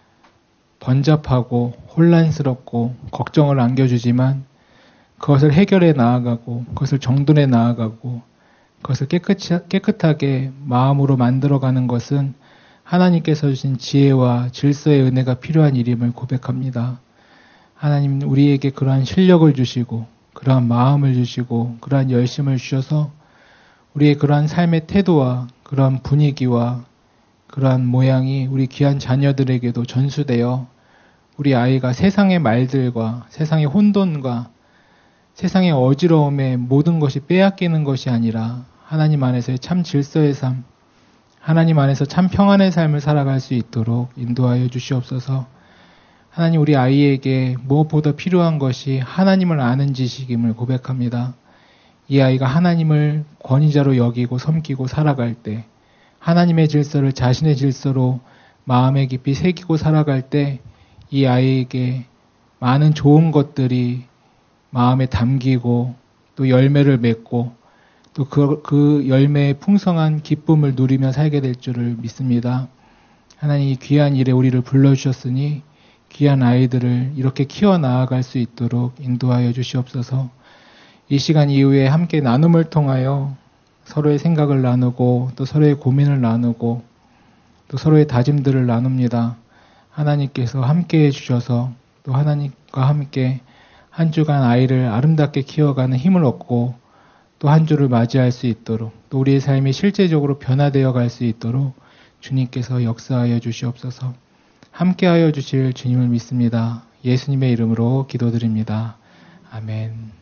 번잡하고 혼란스럽고 걱정을 안겨주지만 그것을 해결해 나아가고 그것을 정돈해 나아가고 그것을 깨끗이, 깨끗하게 마음으로 만들어가는 것은 하나님께서 주신 지혜와 질서의 은혜가 필요한 일임을 고백합니다. 하나님 우리에게 그러한 실력을 주시고 그러한 마음을 주시고 그러한 열심을 주셔서 우리의 그러한 삶의 태도와 그러한 분위기와 그러한 모양이 우리 귀한 자녀들에게도 전수되어 우리 아이가 세상의 말들과 세상의 혼돈과 세상의 어지러움에 모든 것이 빼앗기는 것이 아니라 하나님 안에서의 참 질서의 삶, 하나님 안에서 참 평안의 삶을 살아갈 수 있도록 인도하여 주시옵소서. 하나님 우리 아이에게 무엇보다 필요한 것이 하나님을 아는 지식임을 고백합니다. 이 아이가 하나님을 권위자로 여기고 섬기고 살아갈 때 하나님의 질서를 자신의 질서로 마음에 깊이 새기고 살아갈 때 이 아이에게 많은 좋은 것들이 마음에 담기고 또 열매를 맺고 또 그, 그 열매의 풍성한 기쁨을 누리며 살게 될 줄을 믿습니다. 하나님 이 귀한 일에 우리를 불러주셨으니 귀한 아이들을 이렇게 키워나아갈 수 있도록 인도하여 주시옵소서. 이 시간 이후에 함께 나눔을 통하여 서로의 생각을 나누고 또 서로의 고민을 나누고 또 서로의 다짐들을 나눕니다. 하나님께서 함께 해주셔서 또 하나님과 함께 한 주간 아이를 아름답게 키워가는 힘을 얻고 또 한 주를 맞이할 수 있도록 또 우리의 삶이 실제적으로 변화되어 갈 수 있도록 주님께서 역사하여 주시옵소서. 함께하여 주실 주님을 믿습니다. 예수님의 이름으로 기도드립니다. 아멘.